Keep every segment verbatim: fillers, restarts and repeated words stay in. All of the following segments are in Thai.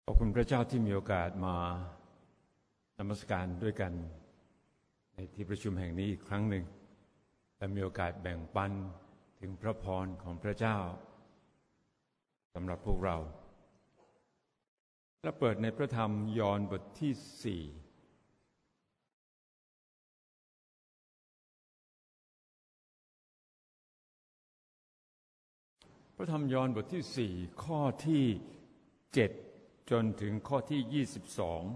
ขอบคุณพระเจ้าที่มีโอกาสมานมัสการด้วยกันในที่ประชุมแห่งนี้อีกครั้งหนึ่งและมีโอกาสแบ่งปันถึงพระพรของพระเจ้าสำหรับพวกเราและเปิดในพระธรรมยอห์นบทที่สี่พระธรรมยอห์นบทที่สี่ข้อที่เจ็ดจนถึงข้อที่ยี่สิบสอง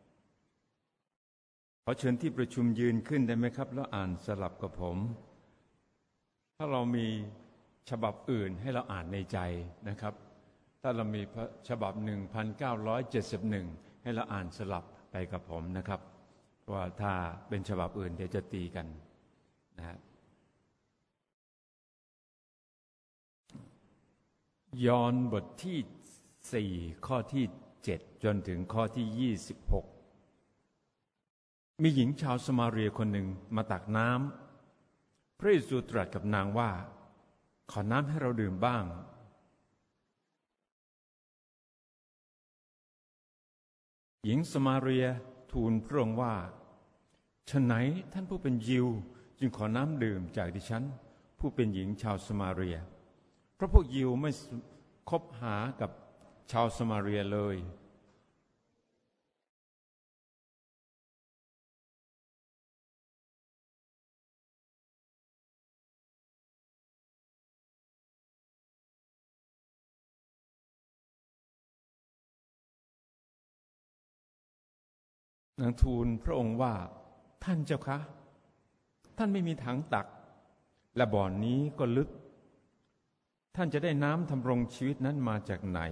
ขอเชิญที่ประชุมยืนขึ้นได้ไหมครับแล้วอ่านสลับกับผมถ้าเรามีฉบับอื่นให้เราอ่านในใจนะครับถ้าเรามีฉบับ หนึ่งพันเก้าร้อยเจ็ดสิบเอ็ด ให้เราอ่านสลับไปกับผมนะครับเพราะว่าถ้าเป็นฉบับอื่นเดี๋ยวจะตีกันนะฮะยอห์นบทที่สี่ข้อที่เจ็ดจนถึงข้อที่ยี่สิบหกมีหญิงชาวสมาเรียคนหนึ่งมาตักน้ำพระเยซูตรัสกับนางว่าขอน้ำให้เราดื่มบ้างหญิงสมาเรียทูลพระองค์ว่าฉะไหนท่านผู้เป็นยิวจึงขอน้ำดื่มจากดิฉันผู้เป็นหญิงชาวสมาเรียเพราะพวกยิวไม่คบหากับชาวสมาเรียเลยนางทูลพระองค์ว่าท่านเจ้าคะท่านไม่มีถังตักและบ่อนนี้ก็ลึกท่านจะได้น้ำทำรงชีวิตนั้นมาจากไหน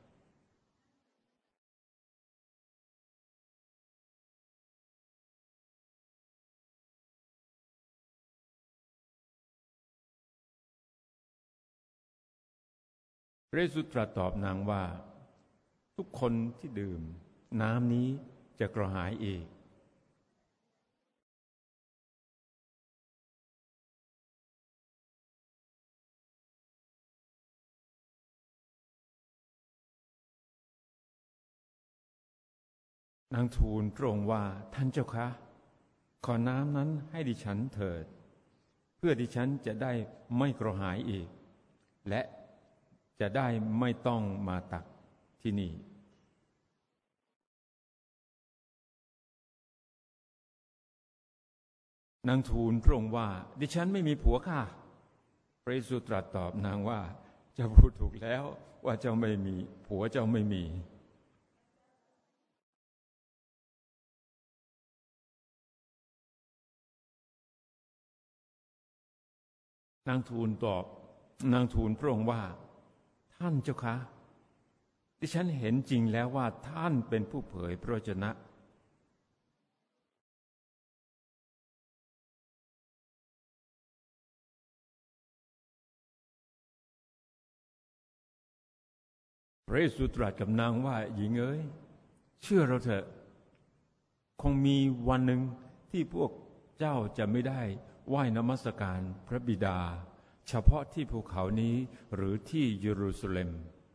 พระเยซูตรัสตอบนางว่าทุกคนที่ดื่มน้ำนี้จะกระหายอีกนางทูลพระองค์ว่าท่านเจ้าคะขอน้ำนั้นให้ดิฉันเถิดเพื่อดิฉันจะได้ไม่กระหายอีกและจะได้ไม่ต้องมาตักที่นี่นางทูลพระองค์ว่าดิฉันไม่มีผัวค่ะพระเยซูตรัสตอบนางว่าเจ้าพูดถูกแล้วว่าเจ้าไม่มีผัวเจ้าไม่มีนางทูลตอบนางทูลพระองค์ว่าท่านเจ้าคะดิฉันเห็นจริงแล้วว่าท่านเป็นผู้เผยพระวจนะพระเยซูตรัสกับนางว่าหญิงเอ๋ยเชื่อเราเถอะคงมีวันหนึ่งที่พวกเจ้าจะไม่ได้ไหว้นมัสการพระบิดาเฉพาะที่ภูเขานี้หรือที่เยรูซาเล็ม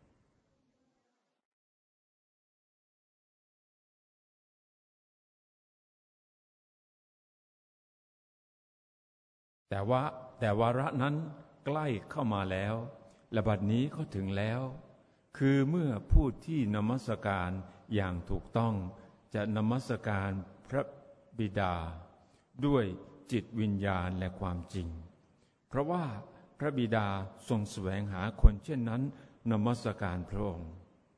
แต่ว่าแต่วาระนั้นใกล้เข้ามาแล้วและบัดนี้ก็ถึงแล้วคือเมื่อผู้ที่นมัสการอย่างถูกต้องจะนมัสการพระบิดาด้วยจิตวิญญาณและความจริงเพราะว่าพระบิดาทรงแสวงหาคนเช่นนั้นนมัสการพระองค์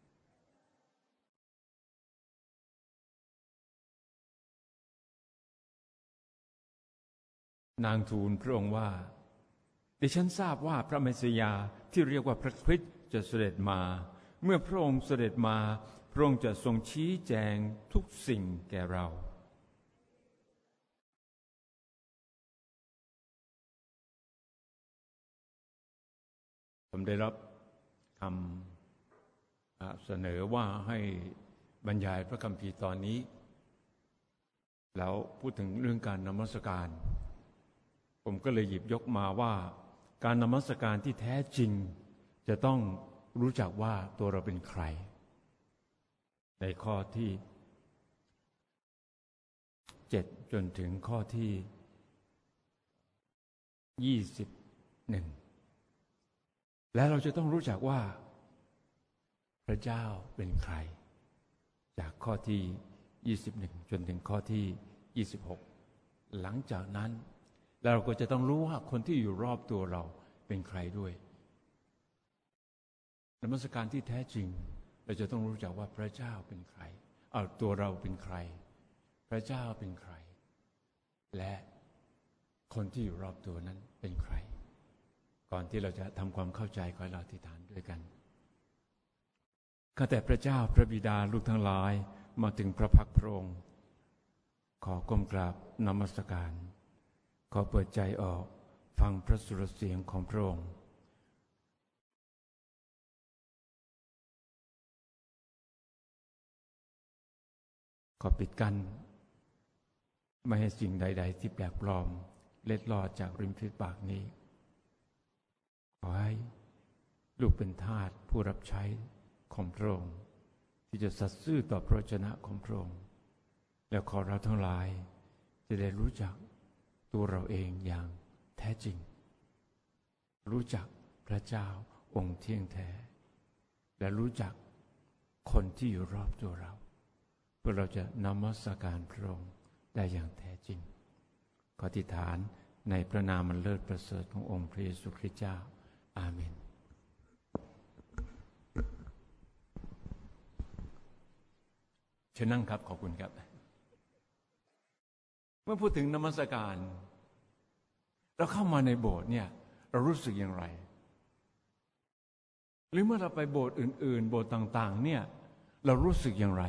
นางทูลพระองค์ว่าดิฉันทราบว่าพระเมสสิยาที่เรียกว่าพระคริสต์จะเสด็จมาเมื่อพระองค์เสด็จมาพระองค์จะทรงชี้แจงทุกสิ่งแก่เราผมได้รับคำเสนอว่าให้บรรยายพระคัมภีร์ตอนนี้แล้วพูดถึงเรื่องการนมัสการผมก็เลยหยิบยกมาว่าการนมัสการที่แท้จริงจะต้องรู้จักว่าตัวเราเป็นใครในข้อที่เจ็ดจนถึงข้อที่ยี่สิบเอ็ดและเราจะต้องรู้จักว่าพระเจ้าเป็นใครจากข้อที่ยี่สิบเอ็ดจนถึงข้อที่ยี่สิบหกหลังจากนั้นเราก็จะต้องรู้ว่าคนที่อยู่รอบตัวเราเป็นใครด้วยนมัสการที่แท้จริงเราจะต้องรู้จักว่าพระเจ้าเป็นใครเอาตัวเราเป็นใครพระเจ้าเป็นใครและคนที่อยู่รอบตัวนั้นเป็นใครก่อนที่เราจะทำความเข้าใจขอให้เราอธิษฐานด้วยกันข้าแต่พระเจ้าพระบิดาลูกทั้งหลายมาถึงพระพักพระองค์ขอก้มกราบนมัสการขอเปิดใจออกฟังพระสุรเสียงของพระองค์ขอปิดกั้นไม่ให้สิ่งใดๆที่แปลกปลอมเล็ดลอดจากริมฝีปากนี้ขอให้ลูกเป็นทาสผู้รับใช้ของพระองค์ที่จะสัตย์ซื่อต่อพระวจนะของพระองค์แล้วขอเราทั้งหลายจะได้รู้จักตัวเราเองอย่างแท้จริงรู้จักพระเจ้าองค์เที่ยงแท้และรู้จักคนที่อยู่รอบตัวเราเพื่อเราจะนมัสการพระองค์ได้อย่างแท้จริงขออธิษฐานในพระนามอันเลิศประเสริฐขององค์พระเยซูคริสต์เจ้าอาเมนเชิญนั่งครับขอบคุณครับเมื่อพูดถึงนมัสการเราเข้ามาในโบสถ์เนี่ยเรารู้สึกอย่างไรหรือเมื่อเราไปโบสถ์อื่นๆโบสถ์ต่างๆเนี่ยเรารู้สึกอย่างไร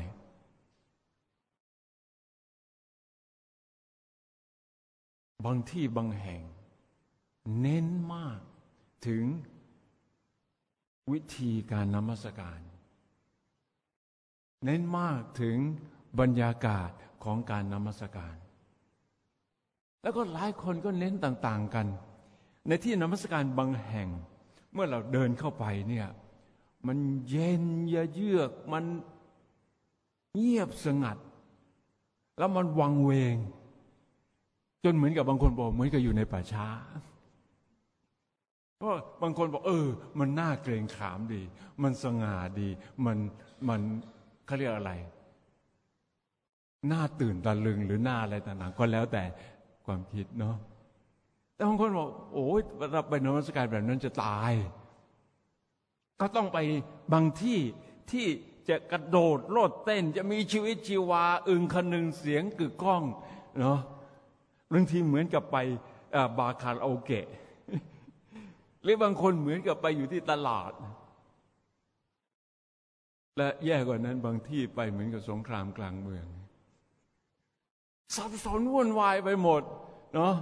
บางที่บางแห่งเน้นมากถึงวิธีการนมัสการเน้นมากถึงบรรยากาศของการนมัสการแล้วก็หลายคนก็เน้นต่างๆกันในที่นมัสการบางแห่งเมื่อเราเดินเข้าไปเนี่ยมันเย็นเยือกมันเงียบสงัดแล้วมันวังเวงจนเหมือนกับบางคนบอกเหมือนกับอยู่ในป่าช้าเพราะบางคนบอกเออมันน่าเกรงขามดีมันสง่าดีมันมันเขาเรียกอะไรน่าตื่นตะลึงหรือน่าอะไรต่างๆก็แล้วแต่ความคิดเนาะแต่บางคนบอกโอ้ยเราไปนมัสการแบบนั้นจะตายก็ต้องไปบางที่ที่จะกระโดดโลดเต้นจะมีชีวิตชีวาอึงคนึงเสียงกึกก้องเนาะบางทีเหมือนกับไปบาร์คาราโอเกะหรือบางคนเหมือนกับไปอยู่ที่ตลาดและแย่กว่านั้นบางที่ไปเหมือนกับสงครามกลางเมืองสับสนวุ่นวายไปหมดเนาะ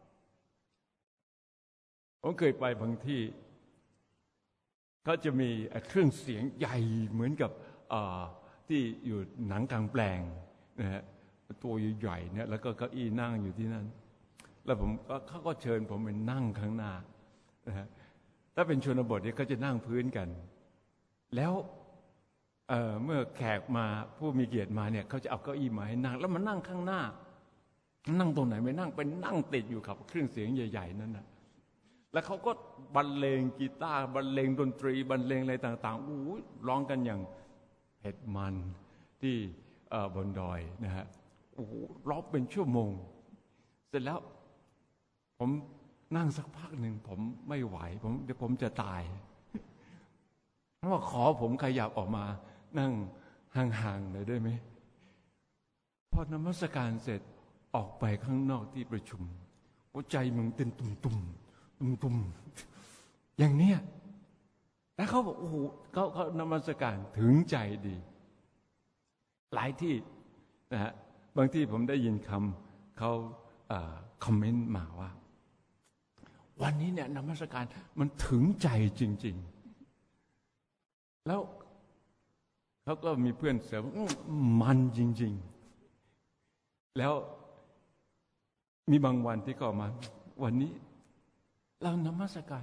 ผมเคยไปบางที่เขาจะมีเครื่องเสียงใหญ่เหมือนกับที่อยู่หนังกลางแปลงนะฮะตัวใหญ่ๆเนี่ยแล้วก็เก้าอี้นั่งอยู่ที่นั่นแล้วผมเขาก็เชิญผมไปนั่งข้างหน้านะฮะถ้าเป็นชนบทเนี่ยเขาจะนั่งพื้นกันแล้วเ, เมื่อแขกมาผู้มีเกียรติมาเนี่ยเขาจะเอาเก้าอี้มาให้นั่งแล้วมานั่งข้างหน้านั่งตรงไหนไม่นั่งไปนั่งติดอยู่กับเครื่องเสียงใหญ่ๆนั่นนะแล้วเขาก็บรรเลงกีตาร์บรรเลงดนตรีบรรเลงอะไรต่างๆอู้ร้องกันอย่างเผ็ดมันที่บนดอยนะฮะโอ้ร้องเป็นชั่วโมงเสร็จแล้วผมนั่งสักพักหนึ่งผมไม่ไหวผมเดี๋ยวผมจะตายเพราะว่าขอผมขยับออกมานั่งห่างๆหน่อยได้ไหมพอนมัสการเสร็จออกไปข้างนอกที่ประชุมหัวใจมึงเต้นตุ่มๆตุ่มๆอย่างเนี้ยแล้วเขาบอกโอ้โหเขาเขานมัสการถึงใจดีหลายที่นะฮะบางที่ผมได้ยินคำเขาคอมเมนต์มาว่าวันนี้เนี่ยนมัสการมันถึงใจจริงๆแล้วเขาก็มีเพื่อนเสริมมันจริงๆแล้วมีบางวันที่ก็มาวันนี้เรานมัสการ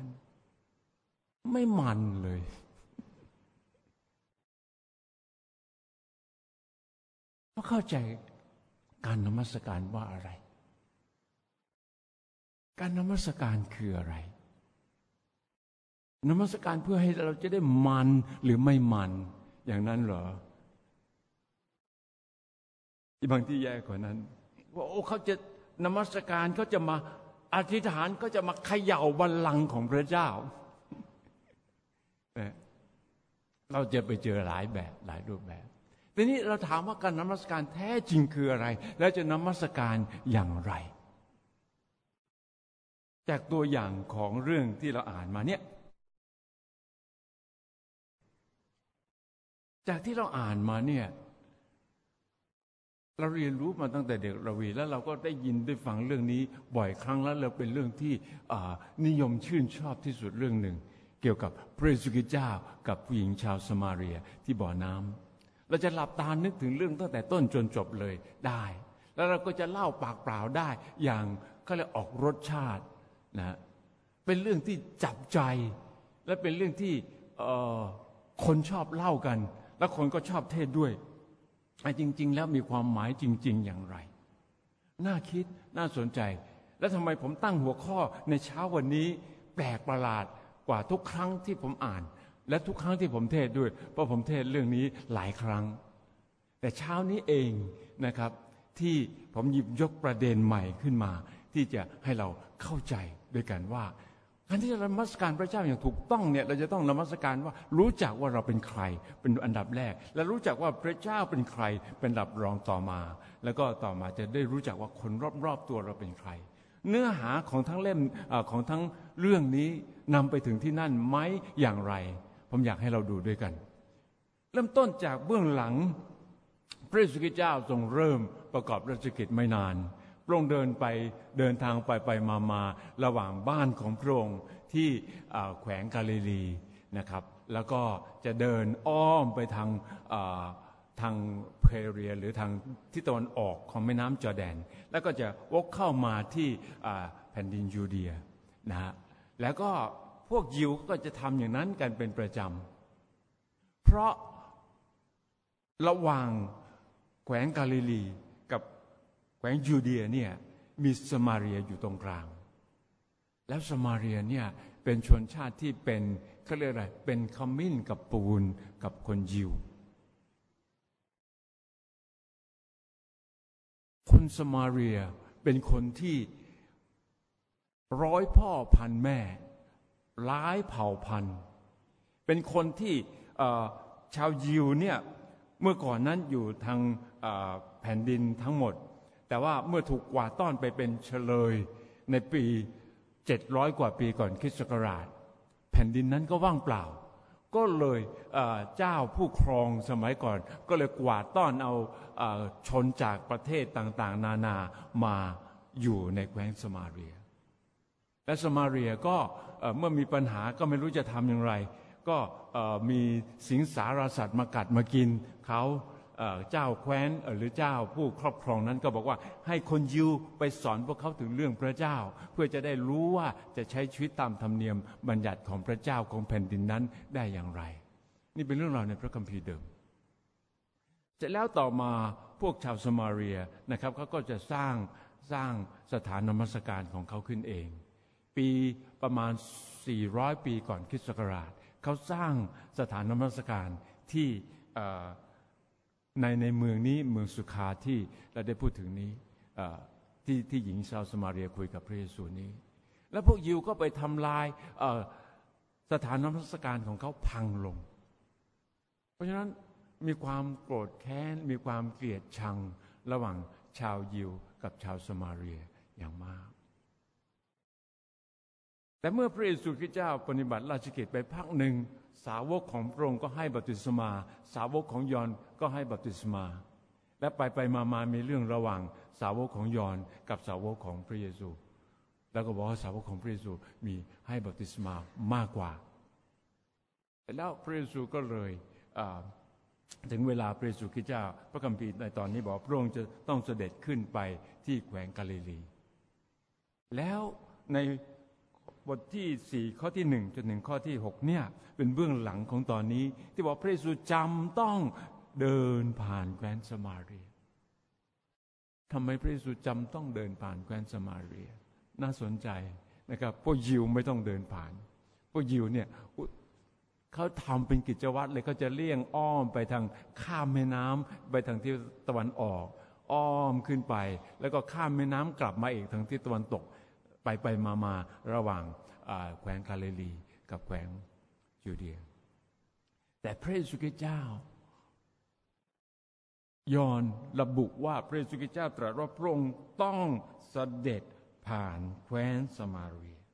ไม่มันเลยเขาเข้าใจการนมัสการว่าอะไรการนมัสการคืออะไรนมัสการเพื่อให้เราจะได้มันหรือไม่มันอย่างนั้นเหรอบางที่แย่กว่านั้นว่าโอ้เขาจะนมัสการเขาจะมาอธิษฐานเขาจะมาเขย่าบัลลังก์ของพระเจ้าเราจะไปเจอหลายแบบหลายรูปแบบทีนี้เราถามว่าการนมัสการแท้จริงคืออะไรแล้วจะนมัสการอย่างไรจากตัวอย่างของเรื่องที่เราอ่านมาเนี่ยจากที่เราอ่านมาเนี่ยเราเรียนรู้มาตั้งแต่เด็กเราวีแล้วเราก็ได้ยินได้ฟังเรื่องนี้บ่อยครั้งแล้วเราเป็นเรื่องที่นิยมชื่นชอบที่สุดเรื่องหนึ่งเกี่ยวกับพระเยซูคริสต์เจ้ากับผู้หญิงชาวสมาเรียที่บ่อน้ำเราจะหลับตานึกถึงเรื่องตั้งแต่ต้นจนจบเลยได้แล้วเราก็จะเล่าปากเปล่าได้อย่างเขาเรียกออกรสชาตินะเป็นเรื่องที่จับใจและเป็นเรื่องที่คนชอบเล่ากันและคนก็ชอบเทศด้วยจริงๆแล้วมีความหมายจริงๆอย่างไรน่าคิดน่าสนใจและทำไมผมตั้งหัวข้อในเช้าวันนี้แปลกประหลาดกว่าทุกครั้งที่ผมอ่านและทุกครั้งที่ผมเทศด้วยเพราะผมเทศเรื่องนี้หลายครั้งแต่เช้านี้เองนะครับที่ผมหยิบยกประเด็นใหม่ขึ้นมาที่จะให้เราเข้าใจด้วยกันว่าการที่จะนมัสการพระเจ้าอย่างถูกต้องเนี่ยเราจะต้องนมัสการว่ารู้จักว่าเราเป็นใครเป็นอันดับแรกและรู้จักว่าพระเจ้าเป็นใครเป็นอันดับรองต่อมาแล้วก็ต่อมาจะได้รู้จักว่าคนรอบๆตัวเราเป็นใครเนื้อหาของทั้งเล่มของทั้งเรื่องนี้นำไปถึงที่นั่นไหมอย่างไรผมอยากให้เราดูด้วยกันเริ่มต้นจากเบื้องหลังพระเยซูคริสต์เจ้าทรงเริ่มประกอบราชกิจไม่นานพระองค์เดินไปเดินทางไปไปมามาระหว่างบ้านของพระองค์ที่แขวงกาลิลีนะครับแล้วก็จะเดินอ้อมไปทางทางเพเรียหรือทางทิศตะวันออกของแม่น้ำจอร์แดนแล้วก็จะวกเข้ามาที่แผ่นดินยูเดียนะฮะแล้วก็พวกยิวก็จะทำอย่างนั้นกันเป็นประจำเพราะระหว่างแขวงกาลิลีกับแขวงยูเดียเนี่ยมีสมาเรียอยู่ตรงกลางแล้วสมาเรียเนี่ยเป็นชนชาติที่เป็นเขาเรียกอะไรเป็นขมิ้นกับปูนกับคนยิวคนสมาเรียเป็นคนที่ร้อยพ่อพันแม่หลายเผ่าพันธุ์เป็นคนที่ชาวยิวเนี่ยเมื่อก่อนนั้นอยู่ทางแผ่นดินทั้งหมดแต่ว่าเมื่อถูกกวาดต้อนไปเป็นเฉลยในปีเจ็ดร้อยกว่าปีก่อนคริสต์ศักราชแผ่นดินนั้นก็ว่างเปล่าก็เลยเจ้าผู้ครองสมัยก่อนก็เลยกวาดต้อนเอาชนจากประเทศต่างๆนานามาอยู่ในแคว้นสมาเรียและสมาเรียก็เมื่อมีปัญหาก็ไม่รู้จะทำอย่างไรก็มีสิงสารสัตว์มากัดมากินเขาเจ้าแคว้นหรือเจ้าผู้ครอบครองนั้นก็บอกว่าให้คนยิวไปสอนพวกเขาถึงเรื่องพระเจ้าเพื่อจะได้รู้ว่าจะใช้ชีวิตตามธรรมเนียมบัญญัติของพระเจ้าของแผ่นดินนั้นได้อย่างไรนี่เป็นเรื่องราวในพระคัมภีร์เดิมเสร็จแล้วต่อมาพวกชาวสมาเรียนะครับเขาก็จะสร้างสร้างสถานนมัสการของเขาขึ้นเองปีประมาณสี่ร้อยปีก่อนคริสต์ศักราชเขาสร้างสถานนมัสการที่ในในเมืองนี้เมืองสุขาที่เราได้พูดถึงนี้ที่ที่หญิงชาวสมาเรียคุยกับพระเยซูนี้แล้วพวกยิวก็ไปทำลายสถานนมัสการของเขาพังลงเพราะฉะนั้นมีความโกรธแค้นมีความเกลียดชังระหว่างชาวยิวกับชาวสมาเรียอย่างมากแต่เมื่อพระเยซูคริสต์เจ้าปฏิบัติราชกิจไปพักหนึ่งสาวกของพระองค์ก็ให้บัพติศมาสาวกของยอห์นก็ให้บัพติศมาและไปไปมามามีเรื่องระหว่างสาวกของยอห์นกับสาวกของพระเยซูแล้วก็บอกว่าสาวกของพระเยซูมีให้บัพติศมามากกว่าแล้วพระเยซูก็เลยถึงเวลาพระเยซูคริสต์เจ้าพระคัมภีร์ในตอนนี้บอกพระองค์จะต้องเสด็จขึ้นไปที่แคว้นกาลิลีแล้วในบทที่สี่ข้อที่หนึ่งจนถึงข้อที่หกเนี่ยเป็นเบื้องหลังของตอนนี้ที่บอกพระเยซูจำต้องเดินผ่านแคว้นสมาเรียทำไมพระเยซูจำต้องเดินผ่านแคว้นสมาเรียน่าสนใจนะครับพวกยิวไม่ต้องเดินผ่านพวกยิวเนี่ยเขาทำเป็นกิจวัตรเลยเขาจะเลี่ยงอ้อมไปทางข้ามแม่น้ำไปทางทิศตะวันออกอ้อมขึ้นไปแล้วก็ข้ามแม่น้ำกลับมาอีกทางทิศตะวันตกไปไปมามาระหว่างแคว้นกาลิลีกับแคว้นยูเดียแต่พระเยซูคริสต์เจ้ายอห์นระบุว่าพระเยซูคริสต์เจ้าตรัสว่าพระองค์ต้องเสด็จผ่านแคว้นสมาเรีย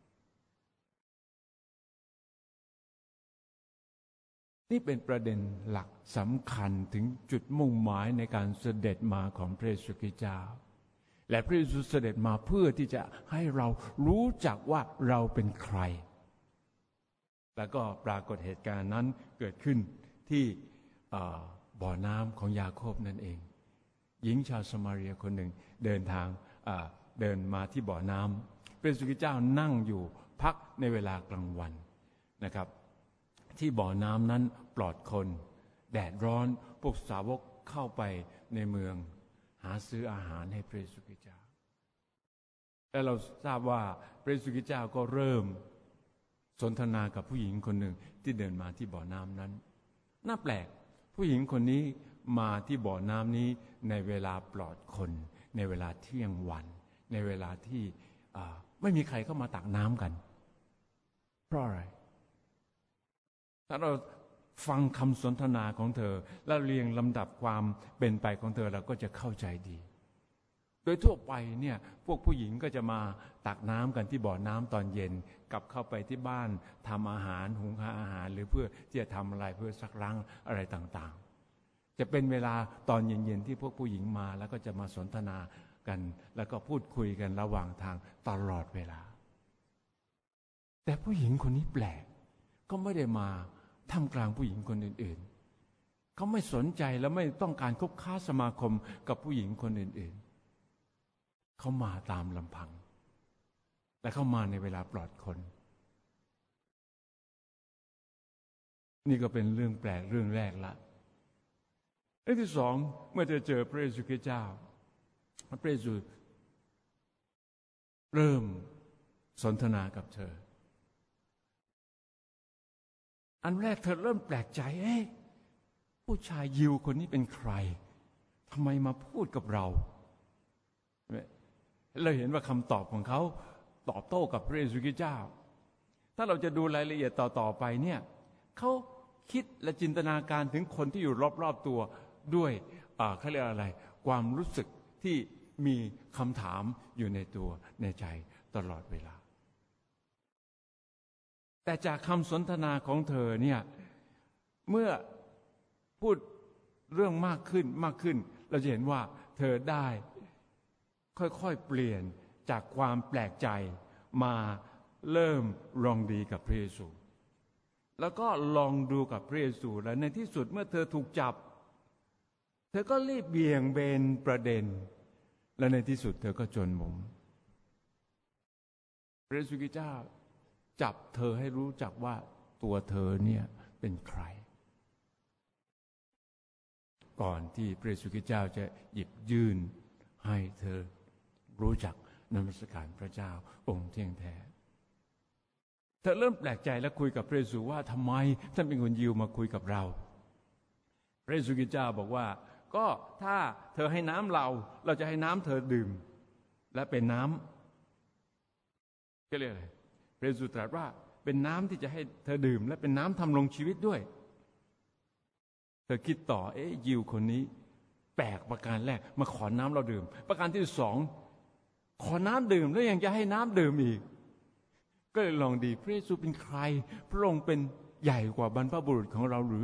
นี่เป็นประเด็นหลักสำคัญถึงจุดมุ่งหมายในการเสด็จมาของพระเยซูคริสต์เจ้าและพระเยซูเสด็จมาเพื่อที่จะให้เรารู้จักว่าเราเป็นใครแล้วก็ปรากฏเหตุการณ์นั้นเกิดขึ้นที่บ่อน้ำของยาโคบนั่นเองหญิงชาวสมาเรียคนหนึ่งเดินทางเดินมาที่บ่อน้ำพระเยซูคริสต์เจ้านั่งอยู่พักในเวลากลางวันนะครับที่บ่อน้ำนั้นปลอดคนแดดร้อนพวกสาวกเข้าไปในเมืองหาซื้ออาหารให้พระเยซูคริสต์เจ้าและเราทราบว่าพระเยซูคริสต์เจ้าก็เริ่มสนทนากับผู้หญิงคนหนึ่งที่เดินมาที่บ่อน้ำนั้นน่าแปลกผู้หญิงคนนี้มาที่บ่อน้ำนี้ในเวลาปลอดคนในเวลาเที่ยงวันในเวลาที่ไม่มีใครเข้ามาตักน้ำกันเพราะอะไรถ้าเราฟังคำสนทนาของเธอและเรียงลำดับความเป็นไปของเธอเราก็จะเข้าใจดีโดยทั่วไปเนี่ยพวกผู้หญิงก็จะมาตักน้ำกันที่บ่อน้ำตอนเย็นกลับเข้าไปที่บ้านทำอาหารหุงหาอาหารหรือเพื่อที่จะทำอะไรเพื่อซักล้างอะไรต่างๆจะเป็นเวลาตอนเย็นๆที่พวกผู้หญิงมาแล้วก็จะมาสนทนากันแล้วก็พูดคุยกันระหว่างทางตลอดเวลาแต่ผู้หญิงคนนี้แปลกก็ไม่ได้มาท่ามกลางผู้หญิงคนอื่นๆเขาไม่สนใจและไม่ต้องการคบค้าสมาคมกับผู้หญิงคนอื่นๆเขามาตามลำพังและเข้ามาในเวลาปลอดคนนี่ก็เป็นเรื่องแปลกเรื่องแรกละเรื่องที่สองเมื่อเธอเจอพระเยซูคริสต์เจ้าพระเยซูเริ่มสนทนากับเธออันแรกเธอเริ่มแปลกใจเอ๊ะผู้ชายยิวคนนี้เป็นใครทำไมมาพูดกับเราเราเห็นว่าคำตอบของเขาตอบโต้กับพระเยซูคริสต์เจ้าถ้าเราจะดูรายละเอียดต่อๆไปเนี่ยเขาคิดและจินตนาการถึงคนที่อยู่รอบๆตัวด้วยเขาเรียกอะไรความรู้สึกที่มีคำถามอยู่ในตัวในใจตลอดเวลาแต่จากคำสนทนาของเธอเนี่ยเมื่อพูดเรื่องมากขึ้นมากขึ้นเราจะเห็นว่าเธอได้ค่อยๆเปลี่ยนจากความแปลกใจมาเริ่มลองดีกับพระเยซูแล้วก็ลองดูกับพระเยซูและในที่สุดเมื่อเธอถูกจับเธอก็รีบเบี่ยงเบนประเด็นและในที่สุดเธอก็จนมุมพระเยซูคริสต์เจ้าจับเธอให้รู้จักว่าตัวเธอเนี่ยเป็นใครก่อนที่พระเยซูคริสต์เจ้าจะหยิบยื่นให้เธอรู้จักนมัสการพระเจ้าองค์เที่ยงแท้เธอเริ่มแปลกใจและคุยกับพระเยซูว่าทำไมท่านเป็นคนยิวมาคุยกับเราพระเยซูคริสต์เจ้าบอกว่าก็ถ้าเธอให้น้ำเราเราจะให้น้ำเธอดื่มและเป็นน้ำก็เรียกอะไรพระเยซูตรัสว่าเป็นน้ำที่จะให้เธอดื่มและเป็นน้ำทำลงชีวิตด้วยเธอคิดต่อเอ๊ะยิวคนนี้แปลกประการแรกมาขอน้ำเราดื่มประการที่สองขอน้ำดื่มแล้วยังจะให้น้ำดื่มอีกก็เลยลองดีพระเยซูเป็นใครพระองค์เป็นใหญ่กว่าบรรพบุรุษของเราหรือ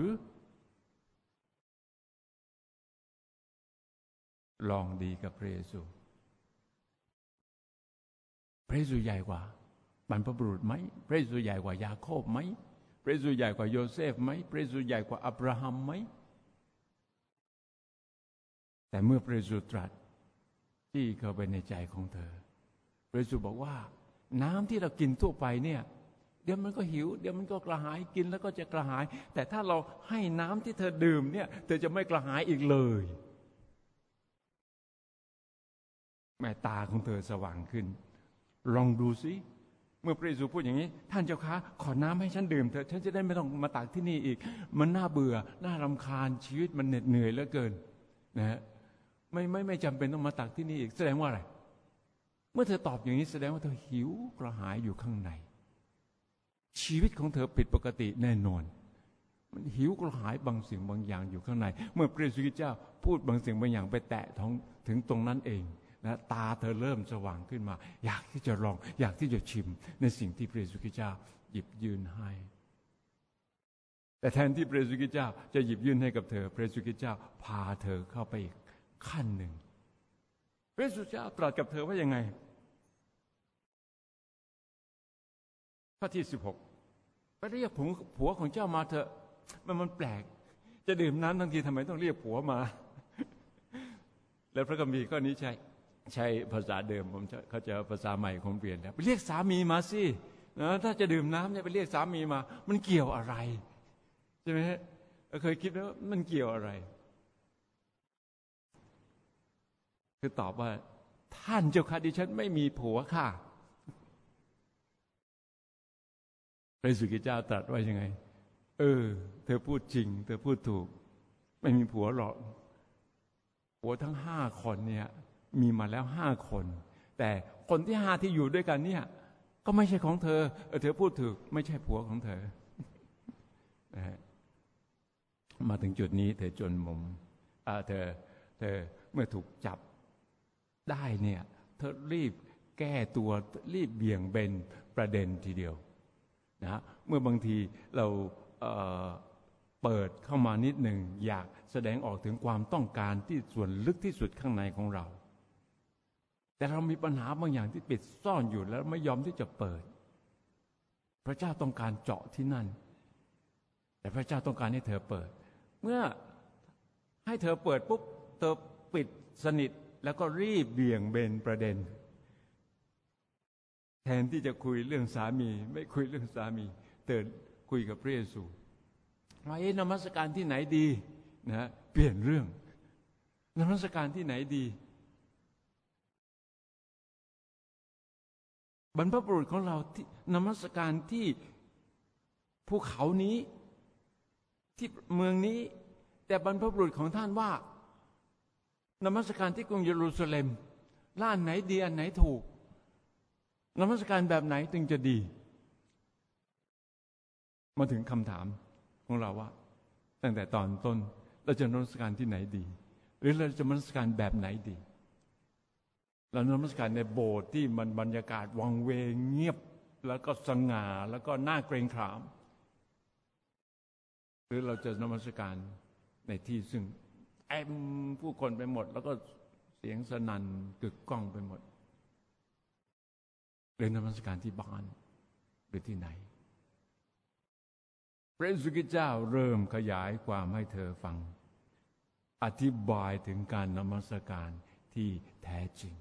ลองดีกับพระเยซูพระเยซูใหญ่กว่าบรรพบุรุษไหมพระเยซูใหญ่กว่ายาโคบไหมพระเยซูใหญ่กว่าโยเซฟไหมพระเยซูใหญ่กว่าอับราฮัมไหมแต่เมื่อพระเยซูตรัสที่เข้าไปในใจของเธอพระเยซูบอกว่าน้ำที่เรากินทั่วไปเนี่ยเดี๋ยวมันก็หิวเดี๋ยวมันก็กระหายกินแล้วก็จะกระหายแต่ถ้าเราให้น้ำที่เธอดื่มเนี่ยเธอจะไม่กระหายอีกเลยแม่ตาของเธอสว่างขึ้นลองดูสิเมื่อพระเยซูพูดอย่างนี้ท่านเจ้าคะขอน้ำให้ฉันดื่มเถอะฉันจะได้ไม่ต้องมาตักที่นี่อีกมันน่าเบื่อน่ารำคาญชีวิตมันเหน็ดเหนื่อยเหลือเกินนะฮะไม่ไม่ไม่จำเป็นต้องมาตักที่นี่อีกแสดงว่าอะไรเมื่อเธอตอบอย่างนี้แสดงว่าเธอหิวกระหายอยู่ข้างในชีวิตของเธอผิดปกติแน่นอนมันหิวกระหายบางสิ่งบางอย่างอยู่ข้างในเมื่อพระเยซูคริสต์เจ้าพูดบางสิ่งบางอย่างไปแตะท้องถึงตรงนั้นเองนะตาเธอเริ่มสว่างขึ้นมาอยากที่จะลองอยากที่จะชิมในสิ่งที่พระเยซูคริสต์เจ้าหยิบยื่นให้แต่แทนที่พระเยซูคริสต์เจ้าจะหยิบยื่นให้กับเธอพระเยซูคริสต์เจ้าพาเธอเข้าไปอีกขั้นหนึ่งพระเยซูเจ้าตรัสกับเธอว่ายังไงข้อที่สิบหกไปเรียกผัวของเจ้ามาเถอะมันมันแปลกจะดื่มน้ำทั้งทีทำไมต้องเรียกผัวมาแล้วพระคัมภีร์ข้อนี้ใช่ใช้ภาษาเดิมผมเขาจะภาษาใหม่ของเปลี่ยนแล้วไปเรียกสามีมาสินะถ้าจะดื่มน้ำเนี่ยไปเรียกสามีมามันเกี่ยวอะไรใช่ไหมเคยคิดไหมว่ามันเกี่ยวอะไรคือตอบว่าท่านเจ้าค่ะดิฉันไม่มีผัวค่ะพระเยซูคริสต์เจ้าตรัสว่ายังไงเออเธอพูดจริงเธอพูดถูกไม่มีผัวหรอกผัวทั้งห้าคนเนี่ยมีมาแล้วห้าคนแต่คนที่ห้าที่อยู่ด้วยกันเนี่ยก็ไม่ใช่ของเธอเออเธอพูดถูกไม่ใช่ผัวของเธอมาถึงจุดนี้เธอจนมุมเธอเธอเมื่อถูกจับได้เนี่ยเธอรีบแก้ตัวรีบเบี่ยงเบนประเด็นทีเดียวนะเมื่อบางทีเราเเปิดเข้ามานิดหนึ่งอยากแสดงออกถึงความต้องการที่ส่วนลึกที่สุดข้างในของเราแต่เรามีปัญหาบางอย่างที่ปิดซ่อนอยู่แล้วไม่ยอมที่จะเปิดพระเจ้าต้องการเจาะที่นั่นแต่พระเจ้าต้องการให้เธอเปิดเมื่อให้เธอเปิดปุ๊บเธอปิดสนิทแล้วก็รีบเบี่ยงเบนประเด็นแทนที่จะคุยเรื่องสามีไม่คุยเรื่องสามีเตือนคุยกับพระเยซูว่าเอ๊ะนมัสการที่ไหนดีนะเปลี่ยนเรื่องนมัสการที่ไหนดีบรรพบุรุษของเราที่นมัสการที่ภูเขานี้ที่เมืองนี้แต่บรรพบุรุษของท่านว่านมัสการที่กรุงเยรูซาเล็มร้านไหนดีอันไหนถูกนมัสการแบบไหนจึงจะดีมาถึงคำถามของเราว่าตั้งแต่ตอนต้นเราจะนมัสการที่ไหนดีหรือเราจะนมัสการแบบไหนดีเรานมัสการในโบสถ์ที่มันบรรยากาศวังเวงเงียบแล้วก็สง่าแล้วก็น่าเกรงขามหรือเราจะนมัสการในที่ซึ่งแอมผู้คนไปหมดแล้วก็เสียงสนั่นกึกก้องไปหมดเรียนนมัสการที่บ้านหรือที่ไหนพระเยซูคริสต์เจ้าเริ่มขยายความให้เธอฟังอธิบายถึงการนมัสการที่แท้จริง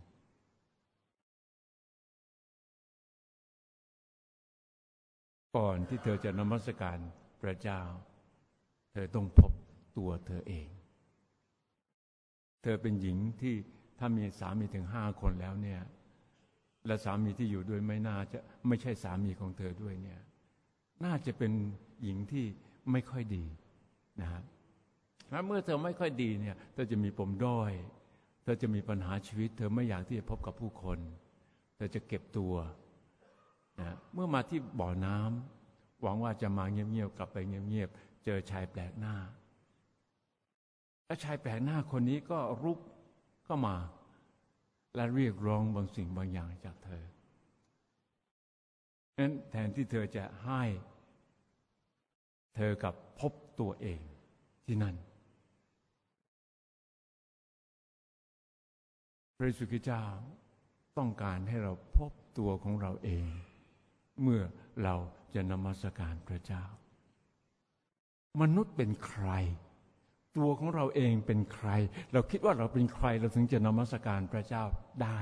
ก่อนที่เธอจะนมัสการพระเจ้าเธอต้องพบตัวเธอเองเธอเป็นหญิงที่ถ้ามีสามีถึงห้าคนแล้วเนี่ยและสามีที่อยู่ด้วยไม่น่าจะไม่ใช่สามีของเธอด้วยเนี่ยน่าจะเป็นหญิงที่ไม่ค่อยดีนะฮะเมื่อเธอไม่ค่อยดีเนี่ยเธอจะมีปมด้อยเธอจะมีปัญหาชีวิตเธอไม่อยากที่จะพบกับผู้คนเธอจะเก็บตัวนะเมื่อมาที่บ่อน้ำหวังว่าจะมาเงียบๆกลับไปเงียบๆเจอชายแปลกหน้าและชายแปลกหน้าคนนี้ก็รุกเข้ามาและเรียกร้องบางสิ่งบางอย่างจากเธอนั้นแทนที่เธอจะให้เธอกับพบตัวเองที่นั่นพระเยซูคริสต์เจ้าต้องการให้เราพบตัวของเราเองเมื่อเราจะนมัสการพระเจ้ามนุษย์เป็นใครตัวของเราเองเป็นใครเราคิดว่าเราเป็นใครเราถึงจะนมัสการพระเจ้าได้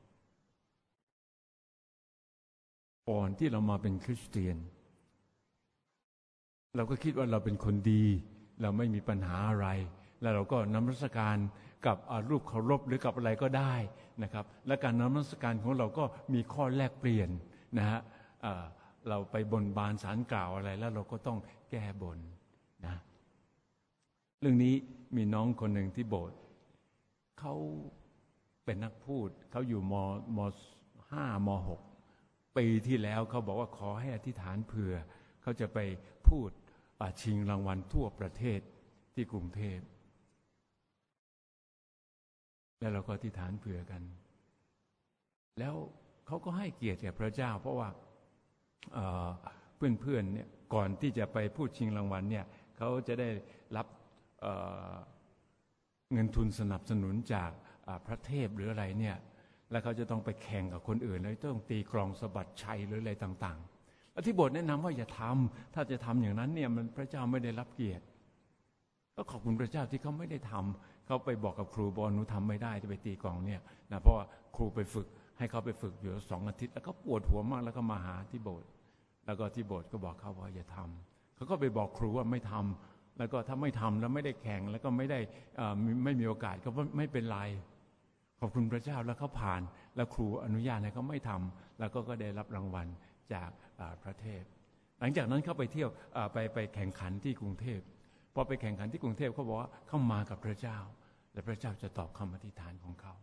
ก่อนที่เรามาเป็นคริสเตียนเราก็คิดว่าเราเป็นคนดีเราไม่มีปัญหาอะไรแล้วเราก็นมัสการกับรูปเคารพหรือกับอะไรก็ได้นะครับและการนมัสการของเราก็มีข้อแลกเปลี่ยนนะฮะเราไปบนบานศาลกล่าวอะไรแล้วเราก็ต้องแก้บนนะเรื่องนี้มีน้องคนหนึ่งที่โบสถ์เขาเป็นนักพูดเขาอยู่มมห้ามหกปีที่แล้วเขาบอกว่าขอให้อธิษฐานเผื่อเขาจะไปพูดชิงรางวัลทั่วประเทศที่กรุงเทพแล้วเราก็อธิษฐานเผื่อกันแล้วเขาก็ให้เกียรติแก่พระเจ้าเพราะว่าเพื่อนๆเนี่ยก่อนที่จะไปพูดชิงรางวัลเนี่ยเขาจะได้รับเ, เงินทุนสนับสนุนจากพระเทพหรืออะไรเนี่ยแล้วเขาจะต้องไปแข่งกับคนอื่นแล้วต้องตีกลองสะบัดชัยหรืออะไรต่างๆแล้วที่โบสถ์แนะนำว่าอย่าทำถ้าจะทำอย่างนั้นเนี่ยมันพระเจ้าไม่ได้รับเกียรติก็ขอบคุณพระเจ้าที่เขาไม่ได้ทำเขาไปบอกกับครูบอลหนูทำไม่ได้จะไปตีกลองเนี่ยนะเพราะว่าครูไปฝึกให้เขาไปฝึกอยู่สองอาทิตย์แล้วก็ปวดหัวมากแล้วก็มาหาที่โบสถ์แล้วก็ที่โบสถ์ก็บอกเขาว่าอย่าทำเขาก็ไปบอกครูว่าไม่ทำแล้วก็ถ้าไม่ทำแล้วไม่ได้แข่งแล้วก็ไม่ได้ไม่มีโอกาสก็ไม่เป็นไรขอบคุณพระเจ้าแล้วเขาผ่านแล้วครูอนุญาตให้เขาไม่ทำแล้วก็ก็ได้รับรางวัลจากพระเทพหลังจากนั้นเขาไปเที่ยวไปไปแข่งขันที่กรุงเทพพอไปแข่งขันที่กรุงเทพเขาบอกว่าเขามากับพระเจ้าและพระเจ้าจะตอบคำอธิษฐานของเขา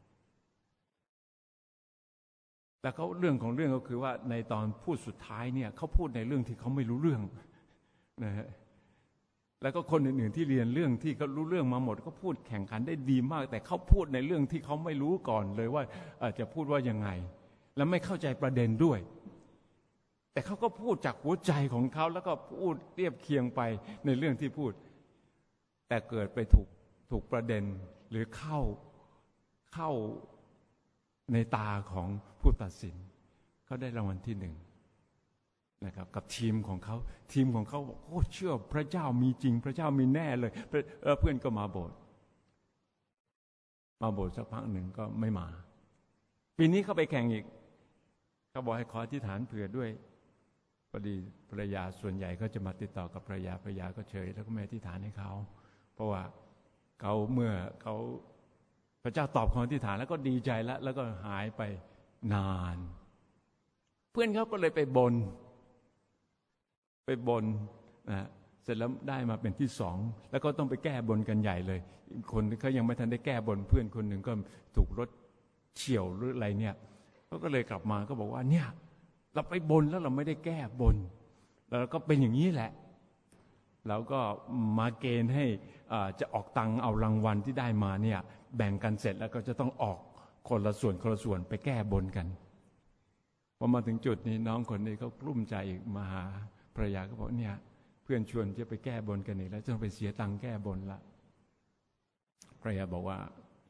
แล้วเขาเรื่องของเรื่องก็คือว่าในตอนพูดสุดท้ายเนี่ยเขาพูดในเรื่องที่เขาไม่รู้เรื่องนะฮะแล้วก็คนอื่นๆที่เรียนเรื่องที่เขารู้เรื่องมาหมดก็พูดแข่งขันได้ดีมากแต่เขาพูดในเรื่องที่เขาไม่รู้ก่อนเลยว่าจะพูดว่ายังไงและไม่เข้าใจประเด็นด้วยแต่เขาก็พูดจากหัวใจของเขาแล้วก็พูดเทียบเคียงไปในเรื่องที่พูดแต่เกิดไปถูกถูกประเด็นหรือเข้าเข้าในตาของผู้ตัดสินเขาได้รางวัลที่หนึ่งนะครับกับทีมของเขาทีมของเขาบอกโอ้เชื่อพระเจ้ามีจริงพระเจ้ามีแน่เลยเพื่อนก็มาโบสถ์มาโบสถ์สักพักหนึ่งก็ไม่มาปีนี้เขาไปแข่งอีกเขาบอกให้ขออธิษฐานเผื่อด้วยพอดีภรรยาส่วนใหญ่ก็จะมาติดต่อกับภรรยาภรรยาก็เฉยแล้วก็ไม่อธิษฐานให้เขาเพราะว่าเขาเมื่อเขาพระเจ้าตอบคำอธิษฐานแล้วก็ดีใจแล้วแล้วก็หายไปนานเพื่อนเขาก็เลยไปบนไปบนนะเสร็จแล้วได้มาเป็นที่สองแล้วก็ต้องไปแก้บนกันใหญ่เลยคนเขายังไม่ทันได้แก้บนเพื่อนคนหนึ่งก็ถูกรถเฉี่ยวหรืออะไรเนี่ยเขาก็เลยกลับมาก็บอกว่าเนี่ยเราไปบนแล้วเราไม่ได้แก้บนแล้วก็เป็นอย่างนี้แหละเราก็มาเกณฑ์ให้จะออกตังเอารางวัลที่ได้มาเนี่ยแบ่งกันเสร็จแล้วก็จะต้องออกคนละส่วนคนละส่วนไปแก้บนกันพอมาถึงจุดนี้น้องคนนี้เขากลุ้มใจอีกมาหาภรรยาก็บอกเนี่ยเพื่อนชวนจะไปแก้บนกันอีกแล้วจะไปเสียตังค์แก้บนละภรรยาบอกว่า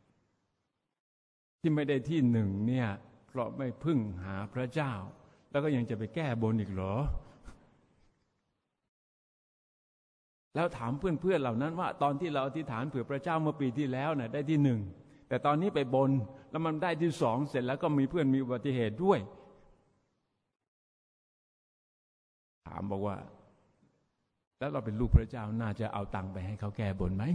ที่ไม่ได้ที่หนึ่งเนี่ยเพราะไม่พึ่งหาพระเจ้าแล้วก็ยังจะไปแก้บนอีกเหรอแล้วถามเพื่อนๆเหล่านั้นว่าตอนที่เราอธิษฐานเผื่อพระเจ้าเมื่อปีที่แล้วน่ะได้ที่หนึ่งแต่ตอนนี้ไปบนแล้วมันได้ที่สองเสร็จแล้วก็มีเพื่อนมีอุบัติเหตุด้วยถามบอกว่าแล้วเราเป็นลูกพระเจ้าน่าจะเอาตังค์ไปให้เขาแก้บนไหม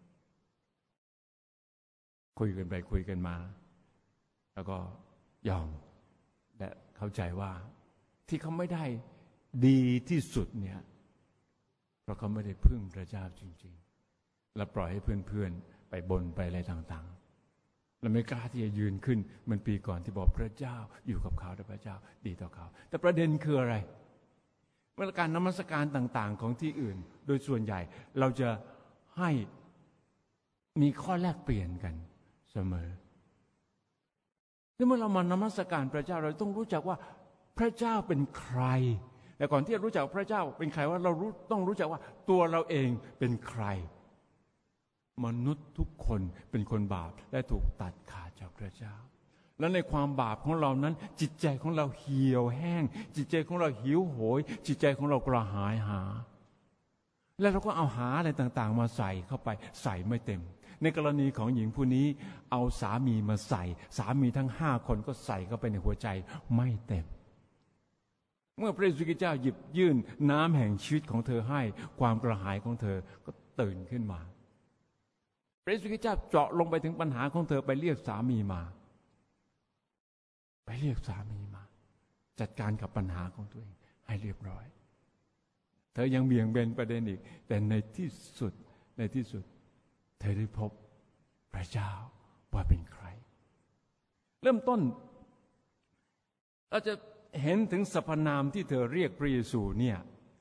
คุยกันไปคุยกันมาแล้วก็ยอมและเข้าใจว่าที่เขาไม่ได้ดีที่สุดเนี่ยเพราะเขาไม่ได้พึ่งพระเจ้าจริงๆและปล่อยให้เพื่อนๆไปบนไปอะไรต่างๆและไม่กล้าที่จะยืนขึ้นเหมือนปีก่อนที่บอกพระเจ้าอยู่กับเขาแต่พระเจ้าดีต่อเขาแต่ประเด็นคืออะไรเมื่อการนมัสการต่างๆของที่อื่นโดยส่วนใหญ่เราจะให้มีข้อแลกเปลี่ยนกันเสมอเมื่อเรามานมัสการพระเจ้าเราต้องรู้จักว่าพระเจ้าเป็นใครแต่ก่อนที่จะรู้จักพระเจ้าเป็นใครว่าเรารู้ต้องรู้จักว่าตัวเราเองเป็นใครมนุษย์ทุกคนเป็นคนบาปและถูกตัดขาดจากพระเจ้าและในความบาปของเรานั้นจิตใจของเราเหี่ยวแห้งจิตใจของเราหิวโหยจิตใจของเรากระหายหาแล้วเราก็เอาหาอะไรต่างๆมาใส่เข้าไปใส่ไม่เต็มในกรณีของหญิงผู้นี้เอาสามีมาใส่สามีทั้งห้าคนก็ใส่เข้าไปในหัวใจไม่เต็มเมื่อพระเยซูคริสต์เจ้าหยิบยื่นน้ำแห่งชีวิตของเธอให้ความกระหายของเธอก็ตื่นขึ้นมาพระเยซูคริสต์เจ้าเจาะลงไปถึงปัญหาของเธอไปเรียกสามีมาไปเรียกสามีมาจัดการกับปัญหาของตัวเองให้เรียบร้อยเธอยังเบี่ยงเบนประเด็นอีกแต่ในที่สุดในที่สุดเธอได้พบพระเจ้าว่าเป็นใครเริ่มต้นเราจะเห็นถึงสรรพนามที่เธอเรียกพระเยซูเนี่ย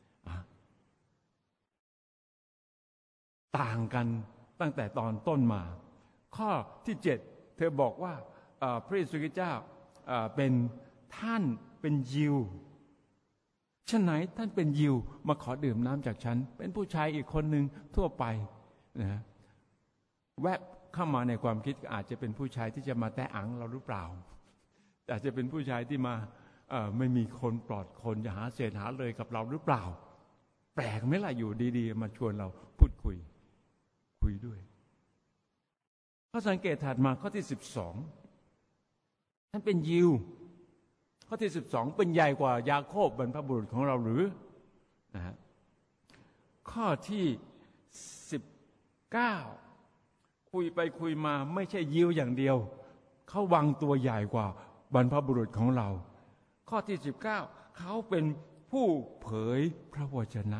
ต่างกันตั้งแต่ตอนต้นมาข้อที่เจ็ดเธอบอกว่าพระเยซูคริสต์เจ้าเป็นท่านเป็นยิวฉะไหนท่านเป็นยิวมาขอดื่มน้ำจากฉันเป็นผู้ชายอีกคนหนึ่งทั่วไปนะแวบเข้ามาในความคิดอาจจะเป็นผู้ชายที่จะมาแตะอังเราหรือเปล่าอาจจะเป็นผู้ชายที่มาไม่มีคนปลอดคนจะหาเศษหาเลยกับเราหรือเปล่าแปลกไหมล่ะอยู่ดีๆมาชวนเราพูดคุยคุยด้วยข้อสังเกตถัดมาข้อที่สิบสองท่านเป็นยิวข้อที่สิบสองเป็นใหญ่กว่ายาโคบบรรพบุรุษของเราหรือนะฮะข้อที่สิบเก้าคุยไปคุยมาไม่ใช่ยิวอย่างเดียวเขาวางตัวใหญ่กว่าบรรพบุรุษของเราข้อที่สิบเก้าเขาเป็นผู้เผยพระวจนะ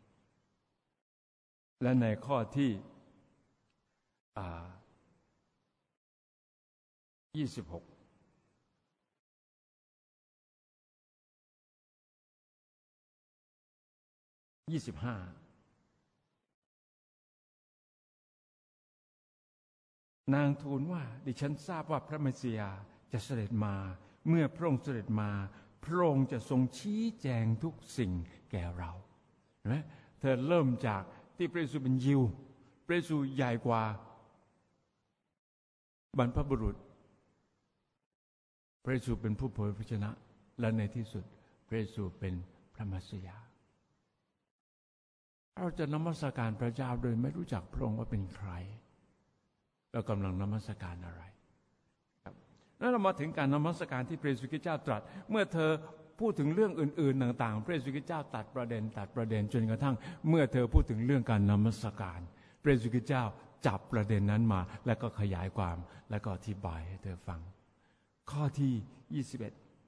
และในข้อที่ยี่สิบหกยี่สิบห้านางทูลว่าดิฉันทราบว่าพระเมสสิยาจะเสด็จมาเมื่อพระองค์เสด็จมาพระองค์จะทรงชี้แจงทุกสิ่งแก่เราเห็นไหมเธอเริ่มจากที่พระเยซูเป็นยิวพระเยซูใหญ่กว่าบรรพบุรุษพระเยซูเป็นผู้เผยพระชนะและในที่สุดพระเยซูเป็นพระเมสสิยาเราจะนมัสการพระเจ้าโดยไม่รู้จักพระองค์ว่าเป็นใครเรากำลังนมัสการอะไรครับแล้วเรามาถึงการนมัสการที่พระเยซูคริสต์เจ้าตรัสเมื่อเธอพูดถึงเรื่องอื่นๆต่างๆพระเยซูคริสต์เจ้าตัดประเด็นตัดประเด็นจนกระทั่งเมื่อเธอพูดถึงเรื่องการนมัสการพระเยซูคริสต์เจ้าจับประเด็นนั้นมาแล้วก็ขยายความแล้วก็อธิบายให้เธอฟังข้อที่ยี่สิบเอ็ด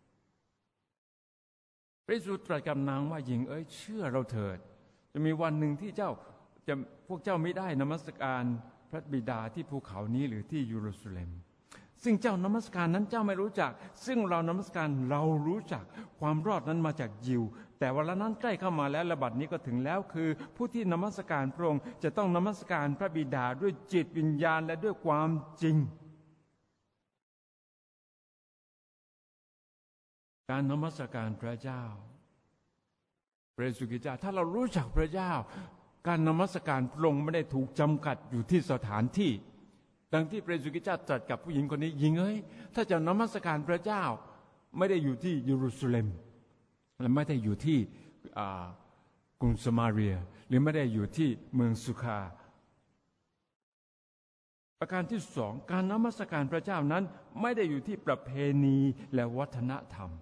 พระเยซูตรัสกับนางว่าหญิงเอ้ยเชื่อเราเถิดจะมีวันหนึ่งที่เจ้าจะพวกเจ้าไม่ได้นมัสการพระบิดาที่ภูเขานี้หรือที่เยรูซาเล็มซึ่งเจ้านมัสการนั้นเจ้าไม่รู้จักซึ่งเรานมัสการเรารู้จักความรอดนั้นมาจากยิวแต่เวลานั้นใกล้เข้ามาแล้วและบัดนี้ก็ถึงแล้วคือผู้ที่นมัสการพระองค์จะต้องนมัสการพระบิดาด้วยจิตวิญญาณและด้วยความจริงการนมัสการพระเจ้าพระเยซูคริสต์เจ้าถ้าเรารู้จักพระเจ้าการนมัสการพระองค์ไม่ได้ถูกจำกัดอยู่ที่สถานที่ดังที่พระเยซูคริสต์เจ้าตรัสกับผู้หญิงคนนี้หญิงเอ้ยถ้าจะนมัสการพระเจ้าไม่ได้อยู่ที่เยรูซาเล็มและไม่ได้อยู่ที่กรุงสมาเรียหรือไม่ได้อยู่ที่เมืองสุขาประการที่สองการนมัสการพระเจ้านั้นไม่ได้อยู่ที่ประเพณีและวัฒนธรรม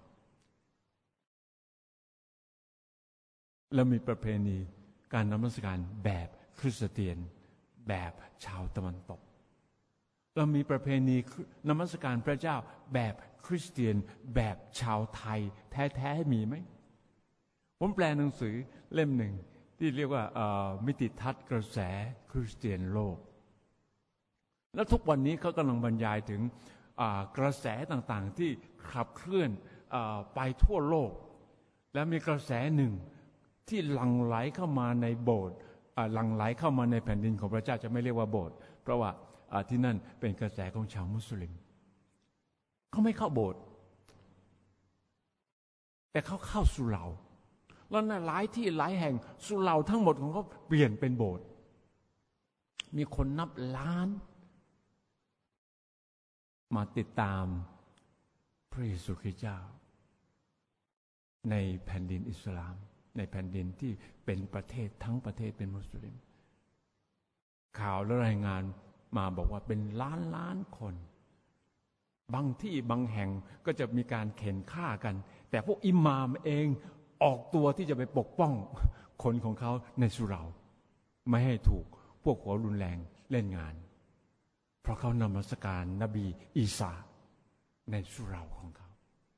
และมีประเพณีการนมัสการแบบคริสเตียนแบบชาวตะวันตกเรามีประเพณีนมัสการพระเจ้าแบบคริสเตียนแบบชาวไทยแท้ๆมีไหมผมแปลหนังสือเล่มหนึ่งที่เรียกว่ามิติทัศน์กระแสคริสเตียนโลกแล้วทุกวันนี้เขากำลังบรรยายถึงกระแสต่างๆที่ขับเคลื่อนไปทั่วโลกและมีกระแสหนึ่งที่หลั่งไหลเข้ามาในโบสถ์หลั่งไหลเข้ามาในแผ่นดินของพระเจ้าจะไม่เรียกว่าโบสถ์เพราะว่าที่นั่นเป็นกระแสของชาวมุสลิมเขาไม่เข้าโบสถ์แต่เขาเข้าสุเหร่าแล้วในหลายที่หลายแห่งสุเหร่าทั้งหมดของเขาเปลี่ยนเป็นโบสถ์มีคนนับล้านมาติดตามพระเยซูคริสต์เจ้าในแผ่นดินอิสลามในแผ่นดินที่เป็นประเทศทั้งประเทศเป็นมุสลิมข่าวและรายงานมาบอกว่าเป็นล้านล้านคนบางที่บางแห่งก็จะมีการเข็นฆ่ากันแต่พวกอิหม่ามเองออกตัวที่จะไปปกป้องคนของเขาในสุเหร่าไม่ให้ถูกพวกหัวรุนแรงเล่นงานเพราะเขานมัสการนบีอีสาในสุเหร่าของเขา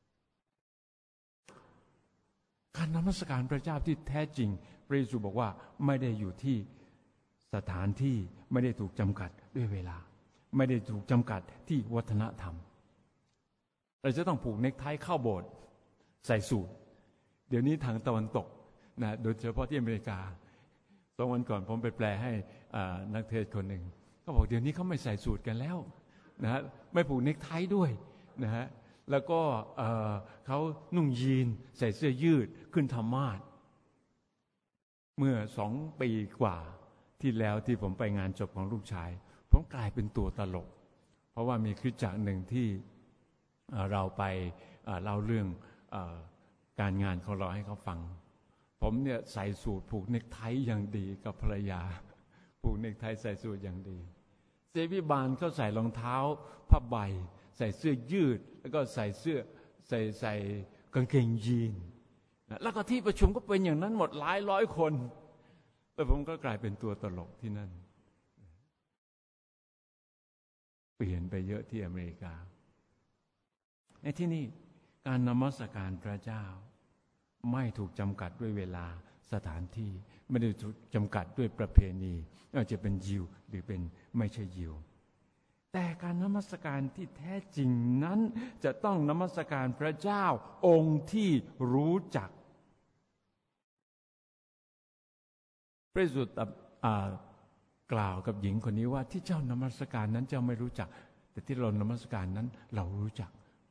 การนมัสการพระเจ้าที่แท้จริงพระเยซูบอกว่าไม่ได้อยู่ที่สถานที่ไม่ได้ถูกจำกัดด้วยเวลาไม่ได้ถูกจำกัดที่วัฒนธรรมเราจะต้องผูกเนคไทเข้าโบสถ์ใส่สูทเดี๋ยวนี้ทางตะวันตกนะโดยเฉพาะที่อเมริกาสองวันก่อนผมไปแปลให้นักเทศคนหนึ่งก็บอกเดี๋ยวนี้เขาไม่ใส่สูทกันแล้วนะฮะไม่ผูกเนคไทด้วยนะฮะแล้วก็เขานุ่งยีนใส่เสื้อยืดขึ้นธรรมาสน์เมื่อสองปีกว่าที่แล้วที่ผมไปงานจบของลูกชายผมกลายเป็นตัวตลกเพราะว่ามีคริสตจักรหนึ่งที่เราไปเล่าเรื่องการงานของเราให้เขาฟังผมเนี่ยใส่สูทผูกเนคไทอย่างดีกับภรรยาผูกเนคไทใส่สูทอย่างดีเซบิบาลเขาใส่รองเท้าผ้าใบใส่เสื้อยืดแล้วก็ใส่เสื้อใส่ใส่กางเกงยีนแล้วก็ที่ประชุมก็เป็นอย่างนั้นหมดหลายร้อยคนแล้วผมก็กลายเป็นตัวตลกที่นั่นเปลี่ยนไปเยอะที่อเมริกาในที่นี่การนมัสการพระเจ้าไม่ถูกจำกัดด้วยเวลาสถานที่ไม่ได้ถูกจำกัดด้วยประเพณีอาจจะเป็นยิวหรือเป็นไม่ใช่ยิวแต่การนมัสการที่แท้จริงนั้นจะต้องนมัสการพระเจ้าองค์ที่รู้จักพระเยซูกล่าวกับหญิงคนนี้ว่าที่เจ้านมัสการนั้นเจ้าไม่รู้จักแต่ที่เรานมัสการนั้นเรารู้จัก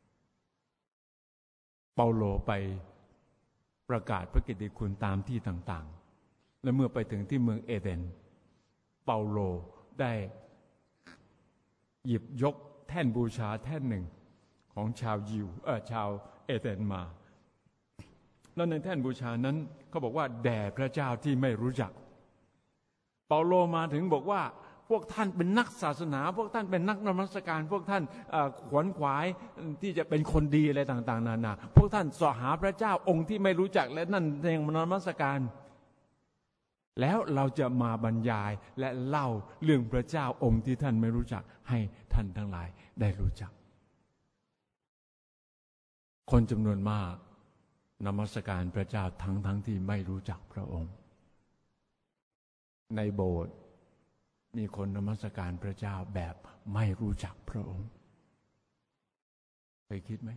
เปาโลไปประกาศพระกิตติคุณตามที่ต่างๆและเมื่อไปถึงที่เมืองเอเธนเปาโลได้หยิบยกแท่นบูชาแท่นหนึ่งของชาวยิวเออชาวเอเธนมาแล้วในแท่นบูชานั้นเขาบอกว่าแด่พระเจ้าที่ไม่รู้จักเปาโลมาถึงบอกว่าพวกท่านเป็นนักศาสนาพวกท่านเป็นนักนมัสการพวกท่านขวนขวายที่จะเป็นคนดีอะไรต่างๆนานาพวกท่านสอหาพระเจ้าองค์ที่ไม่รู้จักและนั่นเองนมัสการแล้วเราจะมาบรรยายและเล่าเรื่องพระเจ้าองค์ที่ท่านไม่รู้จักให้ท่านทั้งหลายได้รู้จักคนจำนวนมากนมัสการพระเจ้าทั้งทั้งที่ไม่รู้จักพระองค์ในโบสถ์มีคนนมัสการพระเจ้าแบบไม่รู้จักพระองค์เคยคิดไหม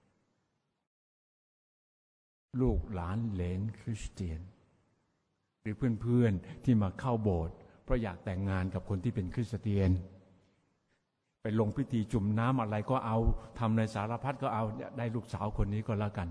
ลูกหลานเหลนคริสเตียนหรือเพื่อนๆที่มาเข้าโบสถ์เพราะอยากแต่งงานกับคนที่เป็นคริสเตียนไปลงพิธีจุ่มน้ำอะไรก็เอาทำในสารพัดก็เอาได้ลูกสาวคนนี้ก็แล้วกัน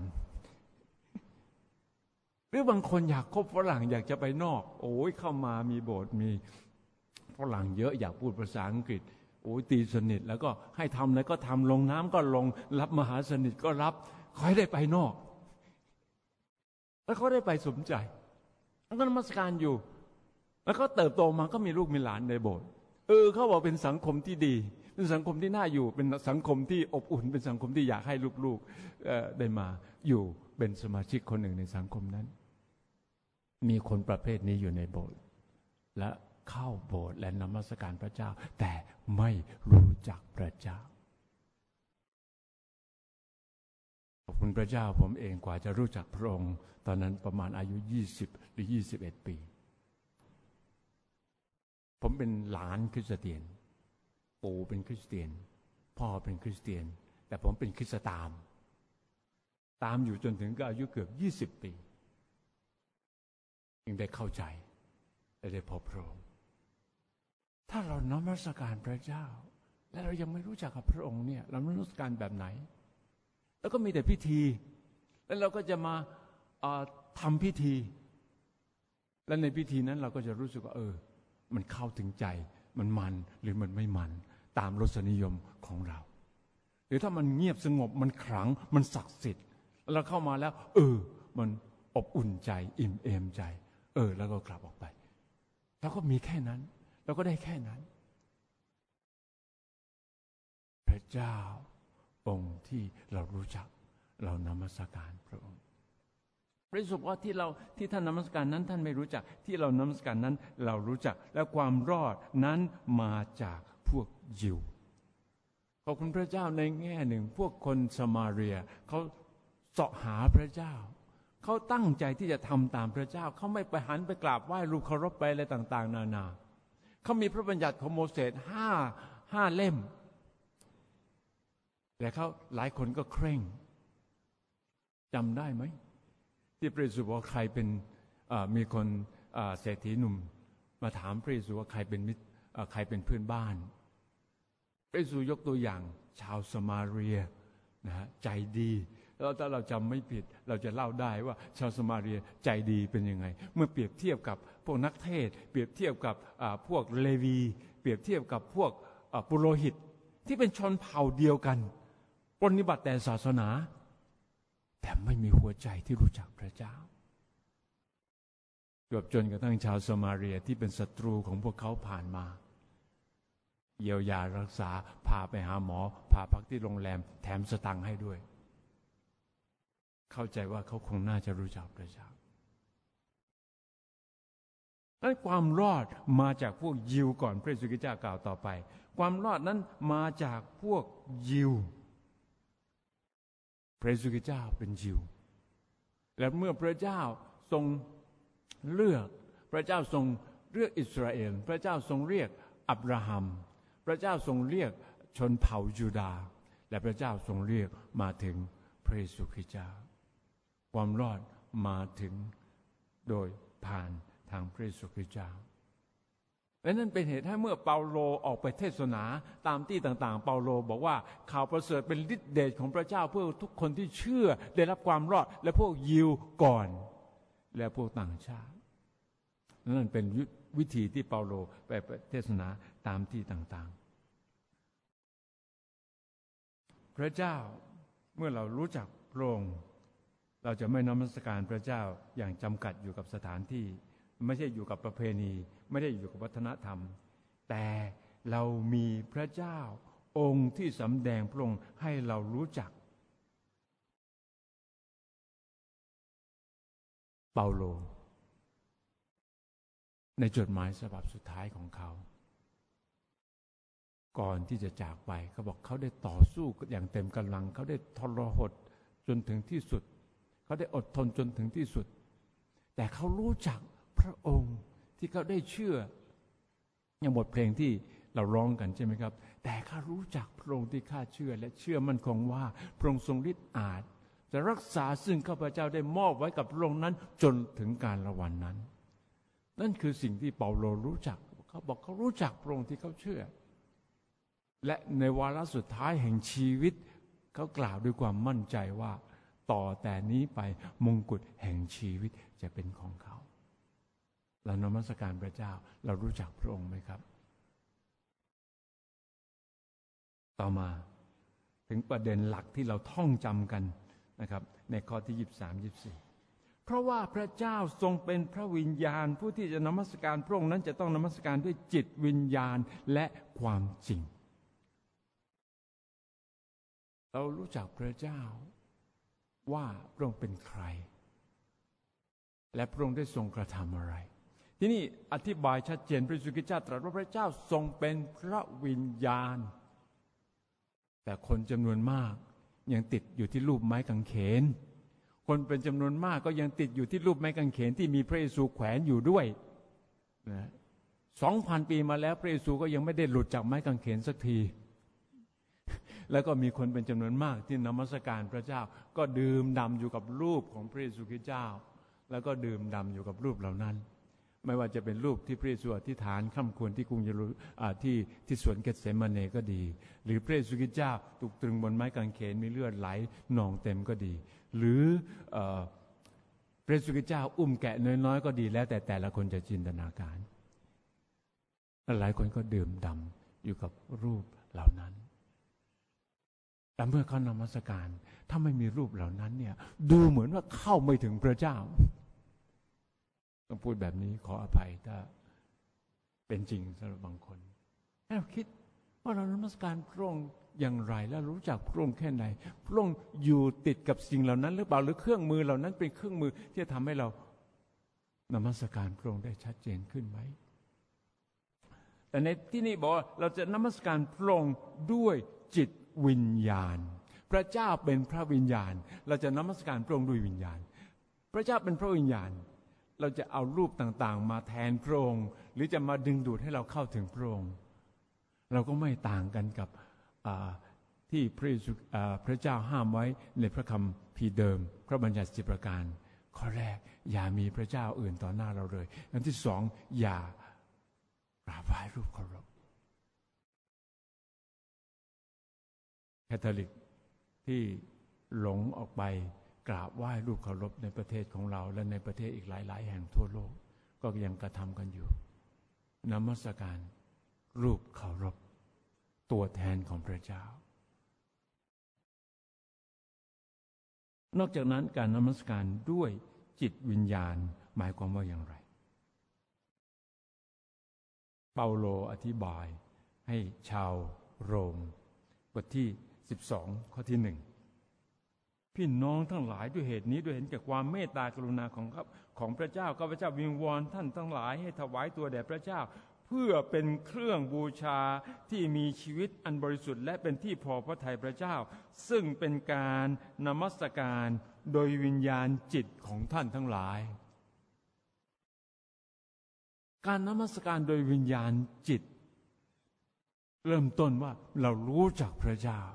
หรือบางคนอยากคบฝรั่งอยากจะไปนอกโอ้ยเข้ามามีโบสถ์มีฝรั่งเยอะอยากพูดภาษาอังกฤษโอ้ยตีสนิทแล้วก็ให้ทำอะไรก็ทำลงน้ำก็ลงรับมหาสนิทก็รับขอให้ได้ไปนอกแล้วเขาได้ไปสมใจแล้วก็นมัสการอยู่แล้วเขาเติบโตมาก็มีลูกมีหลานในโบสถ์เออเขาบอกเป็นสังคมที่ดีเป็นสังคมที่น่าอยู่เป็นสังคมที่อบอุ่นเป็นสังคมที่อยากให้ลูกๆได้มาอยู่เป็นสมาชิกคนหนึ่งในสังคมนั้นมีคนประเภทนี้อยู่ในโบสถ์และเข้าโบสถ์และนมัสการพระเจ้าแต่ไม่รู้จักพระเจ้าขอบคุณพระเจ้าผมเองกว่าจะรู้จักพระองค์ตอนนั้นประมาณอายุยี่สิบหรือยี่สิบเอ็ดปีผมเป็นหลานคริสเตียนปู่เป็นคริสเตียนพ่อเป็นคริสเตียนแต่ผมเป็นคริสตามตามอยู่จนถึงก็อายุเกือบยี่สิบปียังได้เข้าใจและได้พบพระองค์ถ้าเรานมัสการพระเจ้าและเรายังไม่รู้จักกับพระองค์เนี่ยเรานมัสการแบบไหนแล้วก็มีแต่พิธีแล้วเราก็จะมาทำพิธีและในพิธีนั้นเราก็จะรู้สึกว่าเออมันเข้าถึงใจมันมันหรือมันไม่มันตามรสนิยมของเราหรือถ้ามันเงียบสงบมันขลังมันศักดิ์สิทธิ์แล้วเราเข้ามาแล้วเออมันอบอุ่นใจอิ่มเอมใจเออแล้วก็กลับออกไปแล้วก็มีแค่นั้นเราก็ได้แค่นั้นพระเจ้าองค์ที่เรารู้จักเรานมัสการพระองค์พระเยซูบอกว่าที่เราที่ท่านนมัสการนั้นท่านไม่รู้จักที่เรานมัสการนั้นเรารู้จักและความรอดนั้นมาจากผพวกยิวขอบคุณพระเจ้าในแง่หนึ่งพวกคนสมาเรียเขาเสาะหาพระเจ้าเขาตั้งใจที่จะทำตามพระเจ้าเขาไม่ไปหันไปกราบไหว้รูปเคารพไปอะไรต่างๆนานาเขามีพระบัญญัติของโมเสสห้าห้าเล่มแต่เขาหลายคนก็เคร่งจำได้ไหมที่พระเยซูบอกใครเป็นมีคนเศรษฐีหนุ่มมาถามพระเยซูว่าใครเป็นมิตรใครเป็นเพื่อนบ้านพระเยซูยกตัวอย่างชาวสมาเรียนะฮะใจดีแล้วถ้าเราจำไม่ผิดเราจะเล่าได้ว่าชาวสมาเรียใจดีเป็นยังไงเมื่อเปรียบเทียบกับพวกนักเทศเปรียบเทียบกับพวกเลวีเปรียบเทียบกับพวกปุโรหิตที่เป็นชนเผ่าเดียวกันปฏิบัติแต่ศาสนาแต่ไม่มีหัวใจที่รู้จักพระเจ้าเกือบจนกระทั่งชาวสมาเรียที่เป็นศัตรูของพวกเขาผ่านมาเยียวยารักษาพาไปหาหมอพาพักที่โรงแรมแถมสตังค์ให้ด้วยเข้าใจว่าเขาคงน่าจะรู้จักพระเจ้านั้นความรอดมาจากพวกยิวก่อนพระเยซูคริสต์เจ้ากล่าวต่อไปความรอดนั้นมาจากพวกยิวพระเยซูคริสต์เจ้าเป็นยิวและเมื่อพระเจ้าทรงเลือกพระเจ้าทรงเลือกอิสราเอลพระเจ้าทรงเรียกอับราฮัมพระเจ้าทรงเรียกชนเผ่ายูดาห์และพระเจ้าทรงเรียกมาถึงพระเยซูคริสต์เจ้าความรอดมาถึงโดยผ่านทางพระเยซูคริสต์เจ้าและนั่นเป็นเหตุให้เมื่อเปาโลออกไปเทศนาตามที่ต่างๆเปาโลบอกว่าข่าวประเสริฐเป็นฤทธิ์เดชของพระเจ้าเพื่อทุกคนที่เชื่อได้รับความรอดและพวกยิวก่อนและพวกต่างชาตินั่นเป็นวิธีที่เปาโลไปเทศนาตามที่ต่างๆพระเจ้าเมื่อเรารู้จักพระองค์เราจะไม่นมัสการพระเจ้าอย่างจำกัดอยู่กับสถานที่ไม่ใช่อยู่กับประเพณีไม่ได้อยู่กับวัฒนธรรมแต่เรามีพระเจ้าองค์ที่สำแดงพระองค์ให้เรารู้จักเปาโลในจดหมายฉบับสุดท้ายของเขาก่อนที่จะจากไปเขาบอกเขาได้ต่อสู้อย่างเต็มกำลังเขาได้ทรหดจนถึงที่สุดเขาได้อดทนจนถึงที่สุดแต่เขารู้จักพระองค์ที่เขาได้เชื่ออย่างบทเพลงที่เราร้องกันใช่ไหมครับแต่ข้ารู้จักพระองค์ที่ข้าเชื่อและเชื่อมั่นคงว่าพระองค์ทรงฤทธิ์อาจจะรักษาซึ่งข้าพเจ้าได้มอบไว้กับพระองค์นั้นจนถึงกาลวันนั้นนั่นคือสิ่งที่เปาโลรู้จักเขาบอกเขารู้จักพระองค์ที่เขาเชื่อและในวาระสุดท้ายแห่งชีวิตเขากล่าวด้วยความมั่นใจว่าต่อแต่นี้ไปมงกุฎแห่งชีวิตจะเป็นของเขาเรานมัสการพระเจ้าเรารู้จักพระองค์ไหมครับต่อมาถึงประเด็นหลักที่เราท่องจำกันนะครับในข้อที่ยี่สิบสาม ยี่สิบสี่เพราะว่าพระเจ้าทรงเป็นพระวิญญาณผู้ที่จะนมัสการพระองค์นั้นจะต้องนมัสการด้วยจิตวิญญาณและความจริงเรารู้จักพระเจ้าว่าพระองค์เป็นใครและพระองค์ได้ทรงกระทำอะไรที่นี่อธิบายชัดเจนพระเยซูคริสต์เจ้าตรัสว่าพระเจ้าทรงเป็นพระวิญญาณแต่คนจำนวนมากยังติดอยู่ที่รูปไม้กางเขนคนเป็นจำนวนมากก็ยังติดอยู่ที่รูปไม้กางเขนที่มีพระเยซูแขวนอยู่ด้วยนะสองพันปีมาแล้วพระเยซูก็ยังไม่ได้หลุดจากไม้กางเขนสักทีแล้วก็มีคนเป็นจำนวนมากที่นมัสการพระเจ้าก็ดื่มด่ำอยู่กับรูปของพระเยซูคริสต์เจ้าแล้วก็ดื่มด่ำอยู่กับรูปเหล่านั้นไม่ว่าจะเป็นรูปที่พระเยซูอธิษฐานค่ำควรที่กรุงเยรูที่ที่สวนเกตเสมาเนก็ดีหรือพระเยซูคริสต์เจ้าถูกตรึงบนไม้กางเขนมีเลือดไหลนองเต็มก็ดีหรือพระเยซูคริสต์เจ้าอุ้มแกะน้อยๆก็ดีแล้วแต่แต่ละคนจะจินตนาการหลายคนก็ดื่มด่ำอยู่กับรูปเหล่านั้นแต่เมื่อเขานมัสการถ้าไม่มีรูปเหล่านั้นเนี่ยดูเหมือนว่าเข้าไม่ถึงพระเจ้าต้องพูดแบบนี้ขออภัยถ้าเป็นจริงสำหรับบางคนให้เราคิดว่าเรานมัสการพระองค์อย่างไรและรู้จักพระองค์แค่ไหนพระองค์อยู่ติดกับสิ่งเหล่านั้นหรือเปล่าหรือเครื่องมือเหล่านั้นเป็นเครื่องมือที่จะทำให้เรานมัสการพระองค์ได้ชัดเจนขึ้นไหมแต่ในที่นี้บอกว่าเราจะนมัสการพระองค์ด้วยจิตวิญญาณพระเจ้าเป็นพระวิญญาณเราจะนมัสการพระองค์ด้วยวิญญาณพระเจ้าเป็นพระวิญญาณเราจะเอารูปต่างๆมาแทนพระองค์หรือจะมาดึงดูดให้เราเข้าถึงพระองค์เราก็ไม่ต่างกันกับที่พระพระเจ้าห้ามไว้ในพระคัมภีร์เดิมพระบัญญัติสิบประการข้อแรกอย่ามีพระเจ้าอื่นต่อหน้าเราเลยอันที่สองอย่ากราบไหว้รูปเคารพแคทอลิกที่หลงออกไปกราบไหว้รูปเคารพในประเทศของเราและในประเทศอีกหลายๆแห่งทั่วโลกก็ยังกระทำกันอยู่นมัสการรูปเคารพตัวแทนของพระเจ้านอกจากนั้นการนมัสการด้วยจิตวิญญาณหมายความว่าอย่างไรเปาโลอธิบายให้ชาวโรมบทที่สิบสองข้อที่หนึ่งพี่น้องทั้งหลายด้วยเหตุนี้ด้วยเห็นแก่ความเมตตากรุณาของของพระเจ้าข้าพเจ้าวิงวอนท่านทั้งหลายให้ถวายตัวแด่พระเจ้าเพื่อเป็นเครื่องบูชาที่มีชีวิตอันบริสุทธิ์และเป็นที่พอพระทัยพระเจ้าซึ่งเป็นการนมัสการโดยวิญญาณจิตของท่านทั้งหลายการนมัสการโดยวิญญาณจิตเริ่มต้นว่าเรารู้จักพระเจ้า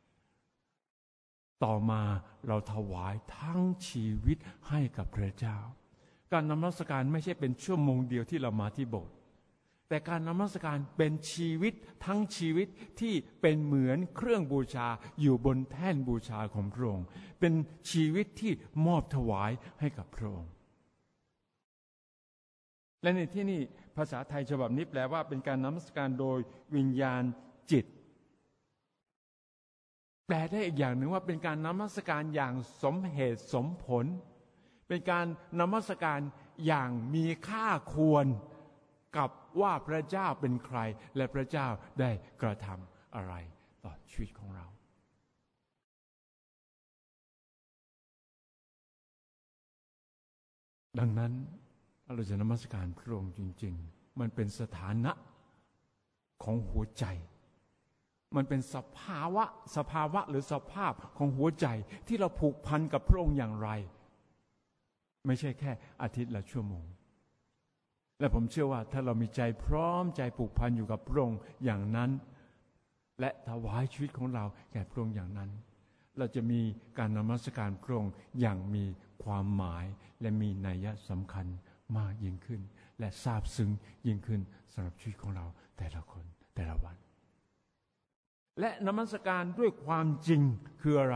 ต่อมาเราถวายทั้งชีวิตให้กับพระเจ้าการนมัสการไม่ใช่เป็นชั่วโมงเดียวที่เรามาที่โบสถ์แต่การนมัสการเป็นชีวิตทั้งชีวิตที่เป็นเหมือนเครื่องบูชาอยู่บนแท่นบูชาของพระองค์เป็นชีวิตที่มอบถวายให้กับพระองค์และในที่นี้ภาษาไทยฉบับนี้แปลว่าเป็นการนมัสการโดยวิญญาณจิตแปลได้อีกอย่างหนึ่งว่าเป็นการนมัสการอย่างสมเหตุสมผลเป็นการนมัสการอย่างมีค่าควรกับว่าพระเจ้าเป็นใครและพระเจ้าได้กระทำอะไรต่อชีวิตของเราดังนั้นถ้าเราจะนมัสการพระองค์จริงๆมันเป็นสถานะของหัวใจมันเป็นสภาวะสภาวะหรือสภาพของหัวใจที่เราผูกพันกับพระองค์อย่างไรไม่ใช่แค่อาทิตย์ละชั่วโมงและผมเชื่อว่าถ้าเรามีใจพร้อมใจผูกพันอยู่กับพระองค์อย่างนั้นและถวายชีวิตของเราแก่พระองค์อย่างนั้นเราจะมีการนมัสการพระองค์อย่างมีความหมายและมีนัยสำคัญมากยิ่งขึ้นและซาบซึ้งยิ่งขึ้นสำหรับชีวิตของเราแต่ละคนแต่ละวันและนมัสการด้วยความจริงคืออะไร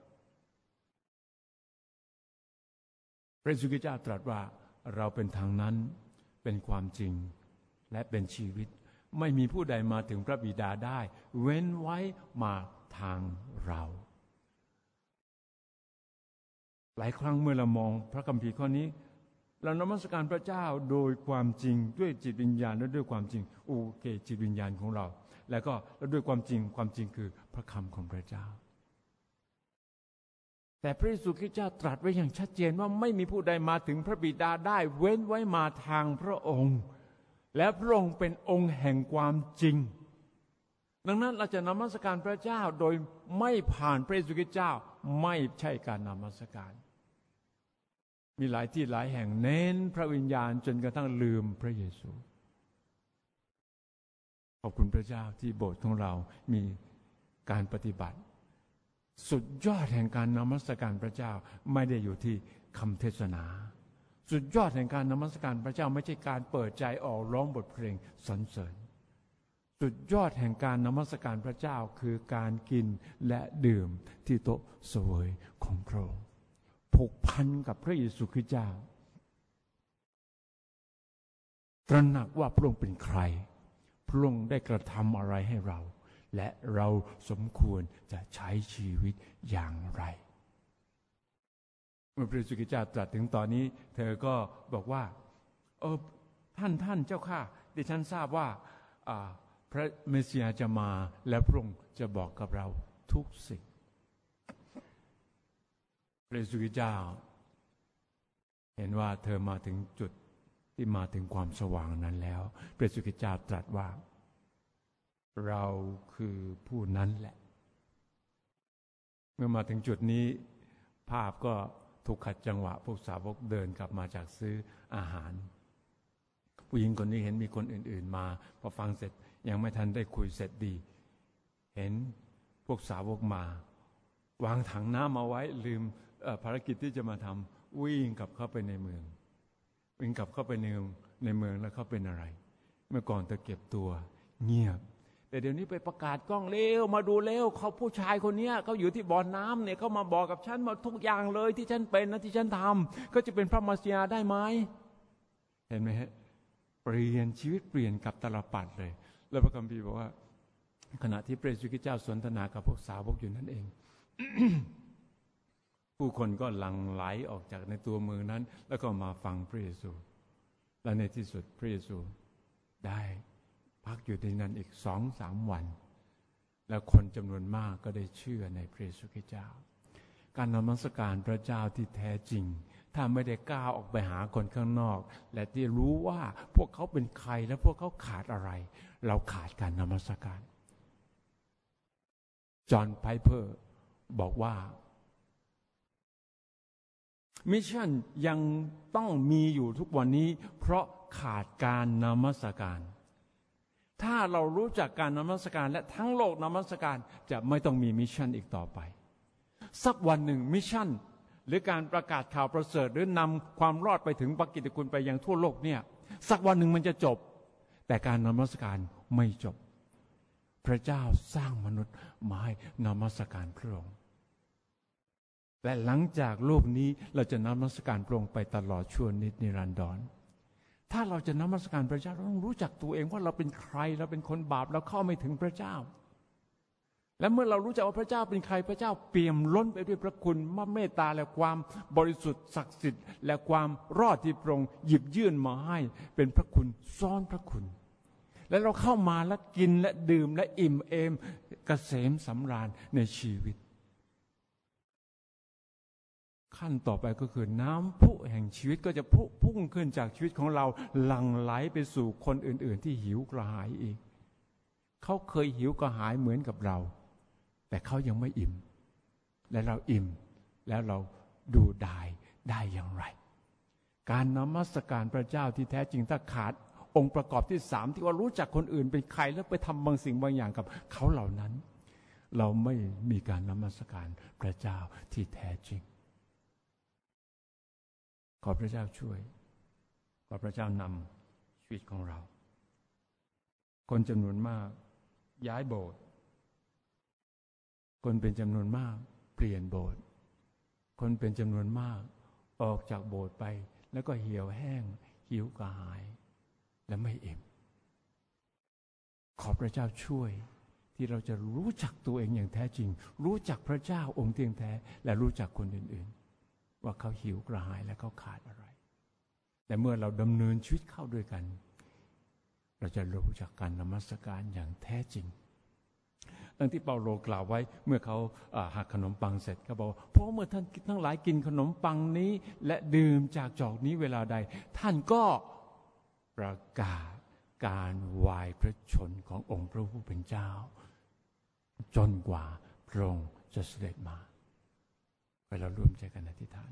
พระเยซูคริสต์เจ้าตรัสว่าเราเป็นทางนั้นเป็นความจริงและเป็นชีวิตไม่มีผู้ใดมาถึงพระบิดาได้เว้นไว้มาทางเราหลายครั้งเมื่อเรามองพระคัมภีร์ข้อนี้เรานมัสการพระเจ้าโดยความจริงด้วยจิตวิญญาณและด้วยความจริงโอเคจิตวิญญาณของเราแล้วก็แล้วด้วยความจริงความจริงคือพระคำของพระเจ้าแต่พระเยซูคริสต์เจ้าตรัสไว้อย่างชัดเจนว่าไม่มีผู้ใดมาถึงพระบิดาได้เว้นไว้มาทางพระองค์และพระองค์เป็นองค์แห่งความจริงดังนั้นเราจะนมัสการพระเจ้าโดยไม่ผ่านพระเยซูคริสต์เจ้าไม่ใช่การนมัสการมีหลายที่หลายแห่งเน้นพระวิญญาณจนกระทั่งลืมพระเยซูขอบคุณพระเจ้าที่โบสถ์ของเรามีการปฏิบัติสุดยอดแห่งการนมัสการพระเจ้าไม่ได้อยู่ที่คำเทศนาสุดยอดแห่งการนมัสการพระเจ้าไม่ใช่การเปิดใจออกร้องบทเพลงสรรเสริญสุดยอดแห่งการนมัสการพระเจ้าคือการกินและดื่มที่โต๊ะเสวยของพระองค์ผูกพันกับพระเยซูคริสต์เจ้าตระหนักว่าพระองค์เป็นใครพระองค์ได้กระทำอะไรให้เราและเราสมควรจะใช้ชีวิตอย่างไรเมื่อพระเยซูคริสต์เจ้าตรัสถึงตอนนี้เธอก็บอกว่าเออท่านท่านเจ้าข้าดิฉันทราบว่าพระเมสสิยาจะมาและพระองค์จะบอกกับเราทุกสิ่งพระเยซูคริสต์เจ้าเห็นว่าเธอมาถึงจุดที่มาถึงความสว่างนั้นแล้วพระเยซูคริสต์เจ้าตรัสว่าเราคือผู้นั้นแหละเมื่อมาถึงจุดนี้ภาพก็ถูกขัดจังหวะพวกสาวกเดินกลับมาจากซื้ออาหารผู้หญิงคนนี้เห็นมีคนอื่นๆมาพอฟังเสร็จยังไม่ทันได้คุยเสร็จดีเห็นพวกสาวกมาวางถังน้ำเอาไว้ลืมภารกิจที่จะมาทำวิ่งกลับเข้าไปในเมืองวิ่งกลับเข้าไปในในเมืองแล้วเขาเป็นอะไรเมื่อก่อนเธอเก็บตัวเงียบแต่เดี๋ยวนี้ไปประกาศกล้องเร็วมาดูเร็วเขาผู้ชายคนนี้เขาอยู่ที่บ่อน้ำเนี่ยเขามาบอกกับฉันมาทุกอย่างเลยที่ฉันเป็นนะที่ฉันทำก็จะเป็นพระมาสยาได้ไหมเห็นไหมฮะเปลี่ยนชีวิตเปลี่ยนกับตลปัดเลยแล้วพระคัมภีร์บอกว่าขณะที่พระเยซูคริสต์เจ้าสนทนากับพวกสาวกอยู่นั่นเอง ผู้คนก็หลั่งไหลออกจากในตัวเมืองนั้นแล้วก็มาฟังพระเยซูและในที่สุดพระเยซูได้พักอยู่ในนั้นอีกสองสามวันแล้วคนจำนวนมากก็ได้เชื่อในพระเยซูคริสต์เจ้าการนมัสการพระเจ้าที่แท้จริงถ้าไม่ได้ก้าวออกไปหาคนข้างนอกและที่รู้ว่าพวกเขาเป็นใครและพวกเขาขาดอะไรเราขาดการนมัสการจอห์นไพเพอร์บอกว่ามิชชั่นยังต้องมีอยู่ทุกวันนี้เพราะขาดการนมัสการถ้าเรารู้จักการนมัสการและทั้งโลกนมัสการจะไม่ต้องมีมิชชั่นอีกต่อไปสักวันหนึ่งมิชชั่นหรือการประกาศข่าวประเสริฐหรือนำความรอดไปถึงพระกิตติคุณไปยังทั่วโลกเนี่ยสักวันหนึ่งมันจะจบแต่การนมัสการไม่จบพระเจ้าสร้างมนุษย์มาให้นมัสการพระองค์และหลังจากโลกนี้เราจะนมัสการพระองค์ไปตลอดชั่วนิจนิรันดรถ้าเราจะนมัสการพระเจ้าเราต้องรู้จักตัวเองว่าเราเป็นใครเราเป็นคนบาปเราเข้าไม่ถึงพระเจ้าและเมื่อเรารู้จักว่าพระเจ้าเป็นใครพระเจ้าเปี่ยมล้นไปด้วยพระคุณเมตตาและความบริสุทธิ์ศักดิ์สิทธิ์และความรอดที่พระองค์หยิบยื่นมาให้เป็นพระคุณซ้อนพระคุณและเราเข้ามาแล้วกินและดื่มและอิ่มเอมเกษมสำราญในชีวิตขั้นต่อไปก็คือน้ำพุแห่งชีวิตก็จะพุพุ่งขึ้นจากชีวิตของเราหลั่งไหลไปสู่คนอื่นๆที่หิวกระหายอีกเขาเคยหิวกระหายเหมือนกับเราแต่เขายังไม่อิ่มและเราอิ่มแล้วเราดูได้ได้อย่างไรการนมัสการพระเจ้าที่แท้จริงถ้าขาดองค์ประกอบที่สามที่ว่ารู้จักคนอื่นเป็นใครแล้วไปทำบางสิ่งบางอย่างกับเขาเหล่านั้นเราไม่มีการนมัสการพระเจ้าที่แท้จริงขอพระเจ้าช่วยขอพระเจ้านำชีวิตของเราคนจำนวนมากย้ายโบสถ์คนเป็นจำนวนมากเปลี่ยนโบสถ์คนเป็นจำนวนมากออกจากโบสถ์ไปแล้วก็เหี่ยวแห้งหิวกระหายและไม่อิ่มขอพระเจ้าช่วยที่เราจะรู้จักตัวเองอย่างแท้จริงรู้จักพระเจ้าองค์เทียงแท้และรู้จักคนอื่นๆว่าเขาหิวกระหายและเขาขาดอะไรแต่เมื่อเราดำเนินชีวิตเข้าด้วยกันเราจะรู้จักการนมัสการอย่างแท้จริงดังที่เปาโลกล่าวไว้เมื่อเขาหักขนมปังเสร็จเขาบอกเพราะเมื่อท่านทั้งหลายกินขนมปังนี้และดื่มจากจอกนี้เวลาใดท่านก็ประกาศการวายพระชนขององค์พระผู้เป็นเจ้าจนกว่าพระองค์จะเสด็จมาไปเราร่วมใจกันอธิษฐาน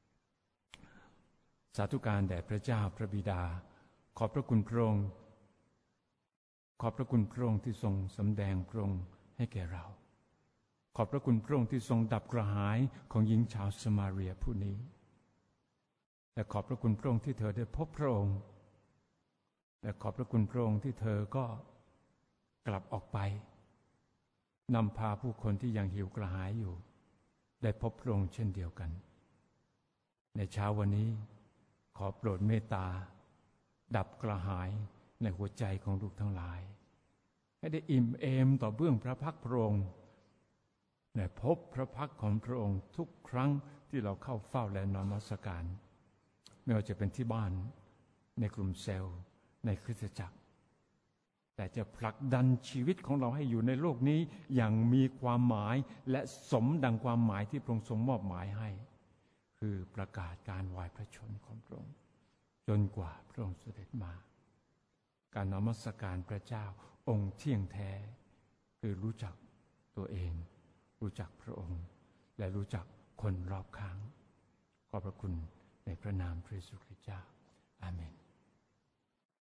สาธุการแด่พระเจ้าพระบิดาขอบพระคุณพระองค์ขอบพระคุณพระองค์ที่ทรงสำแดงพระองค์ให้แก่เราขอบพระคุณพระองค์ที่ทรงดับกระหายของหญิงชาวสมาเรียผู้นี้และขอบพระคุณพระองค์ที่เธอได้พบพระองค์และขอบพระคุณพระองค์ที่เธอก็กลับออกไปนำพาผู้คนที่ยังหิวกระหายอยู่ได้พบพระองค์เช่นเดียวกันในเช้าวันนี้ขอโปรดเมตตาดับกระหายในหัวใจของลูกทั้งหลายให้ได้อิ่มเอมต่อเบื้องพระพักตร์พระองค์และพบพระพักตร์ของพระองค์ทุกครั้งที่เราเข้าเฝ้าและนมัสการไม่ว่าจะเป็นที่บ้านในกลุ่มเซลล์ในคริสตจักรแต่จะผลักดันชีวิตของเราให้อยู่ในโลกนี้อย่างมีความหมายและสมดังความหมายที่พระองค์ทรงมอบหมายให้คือประกาศการวายพระชนของพระองค์จนกว่าพระองค์เสด็จมาการนมัสการพระเจ้าองค์เที่ยงแท้คือรู้จักตัวเองรู้จักพระองค์และรู้จักคนรอบข้างขอบพระคุณในพระนามพระเยซูคริสต์เจ้าอาเมน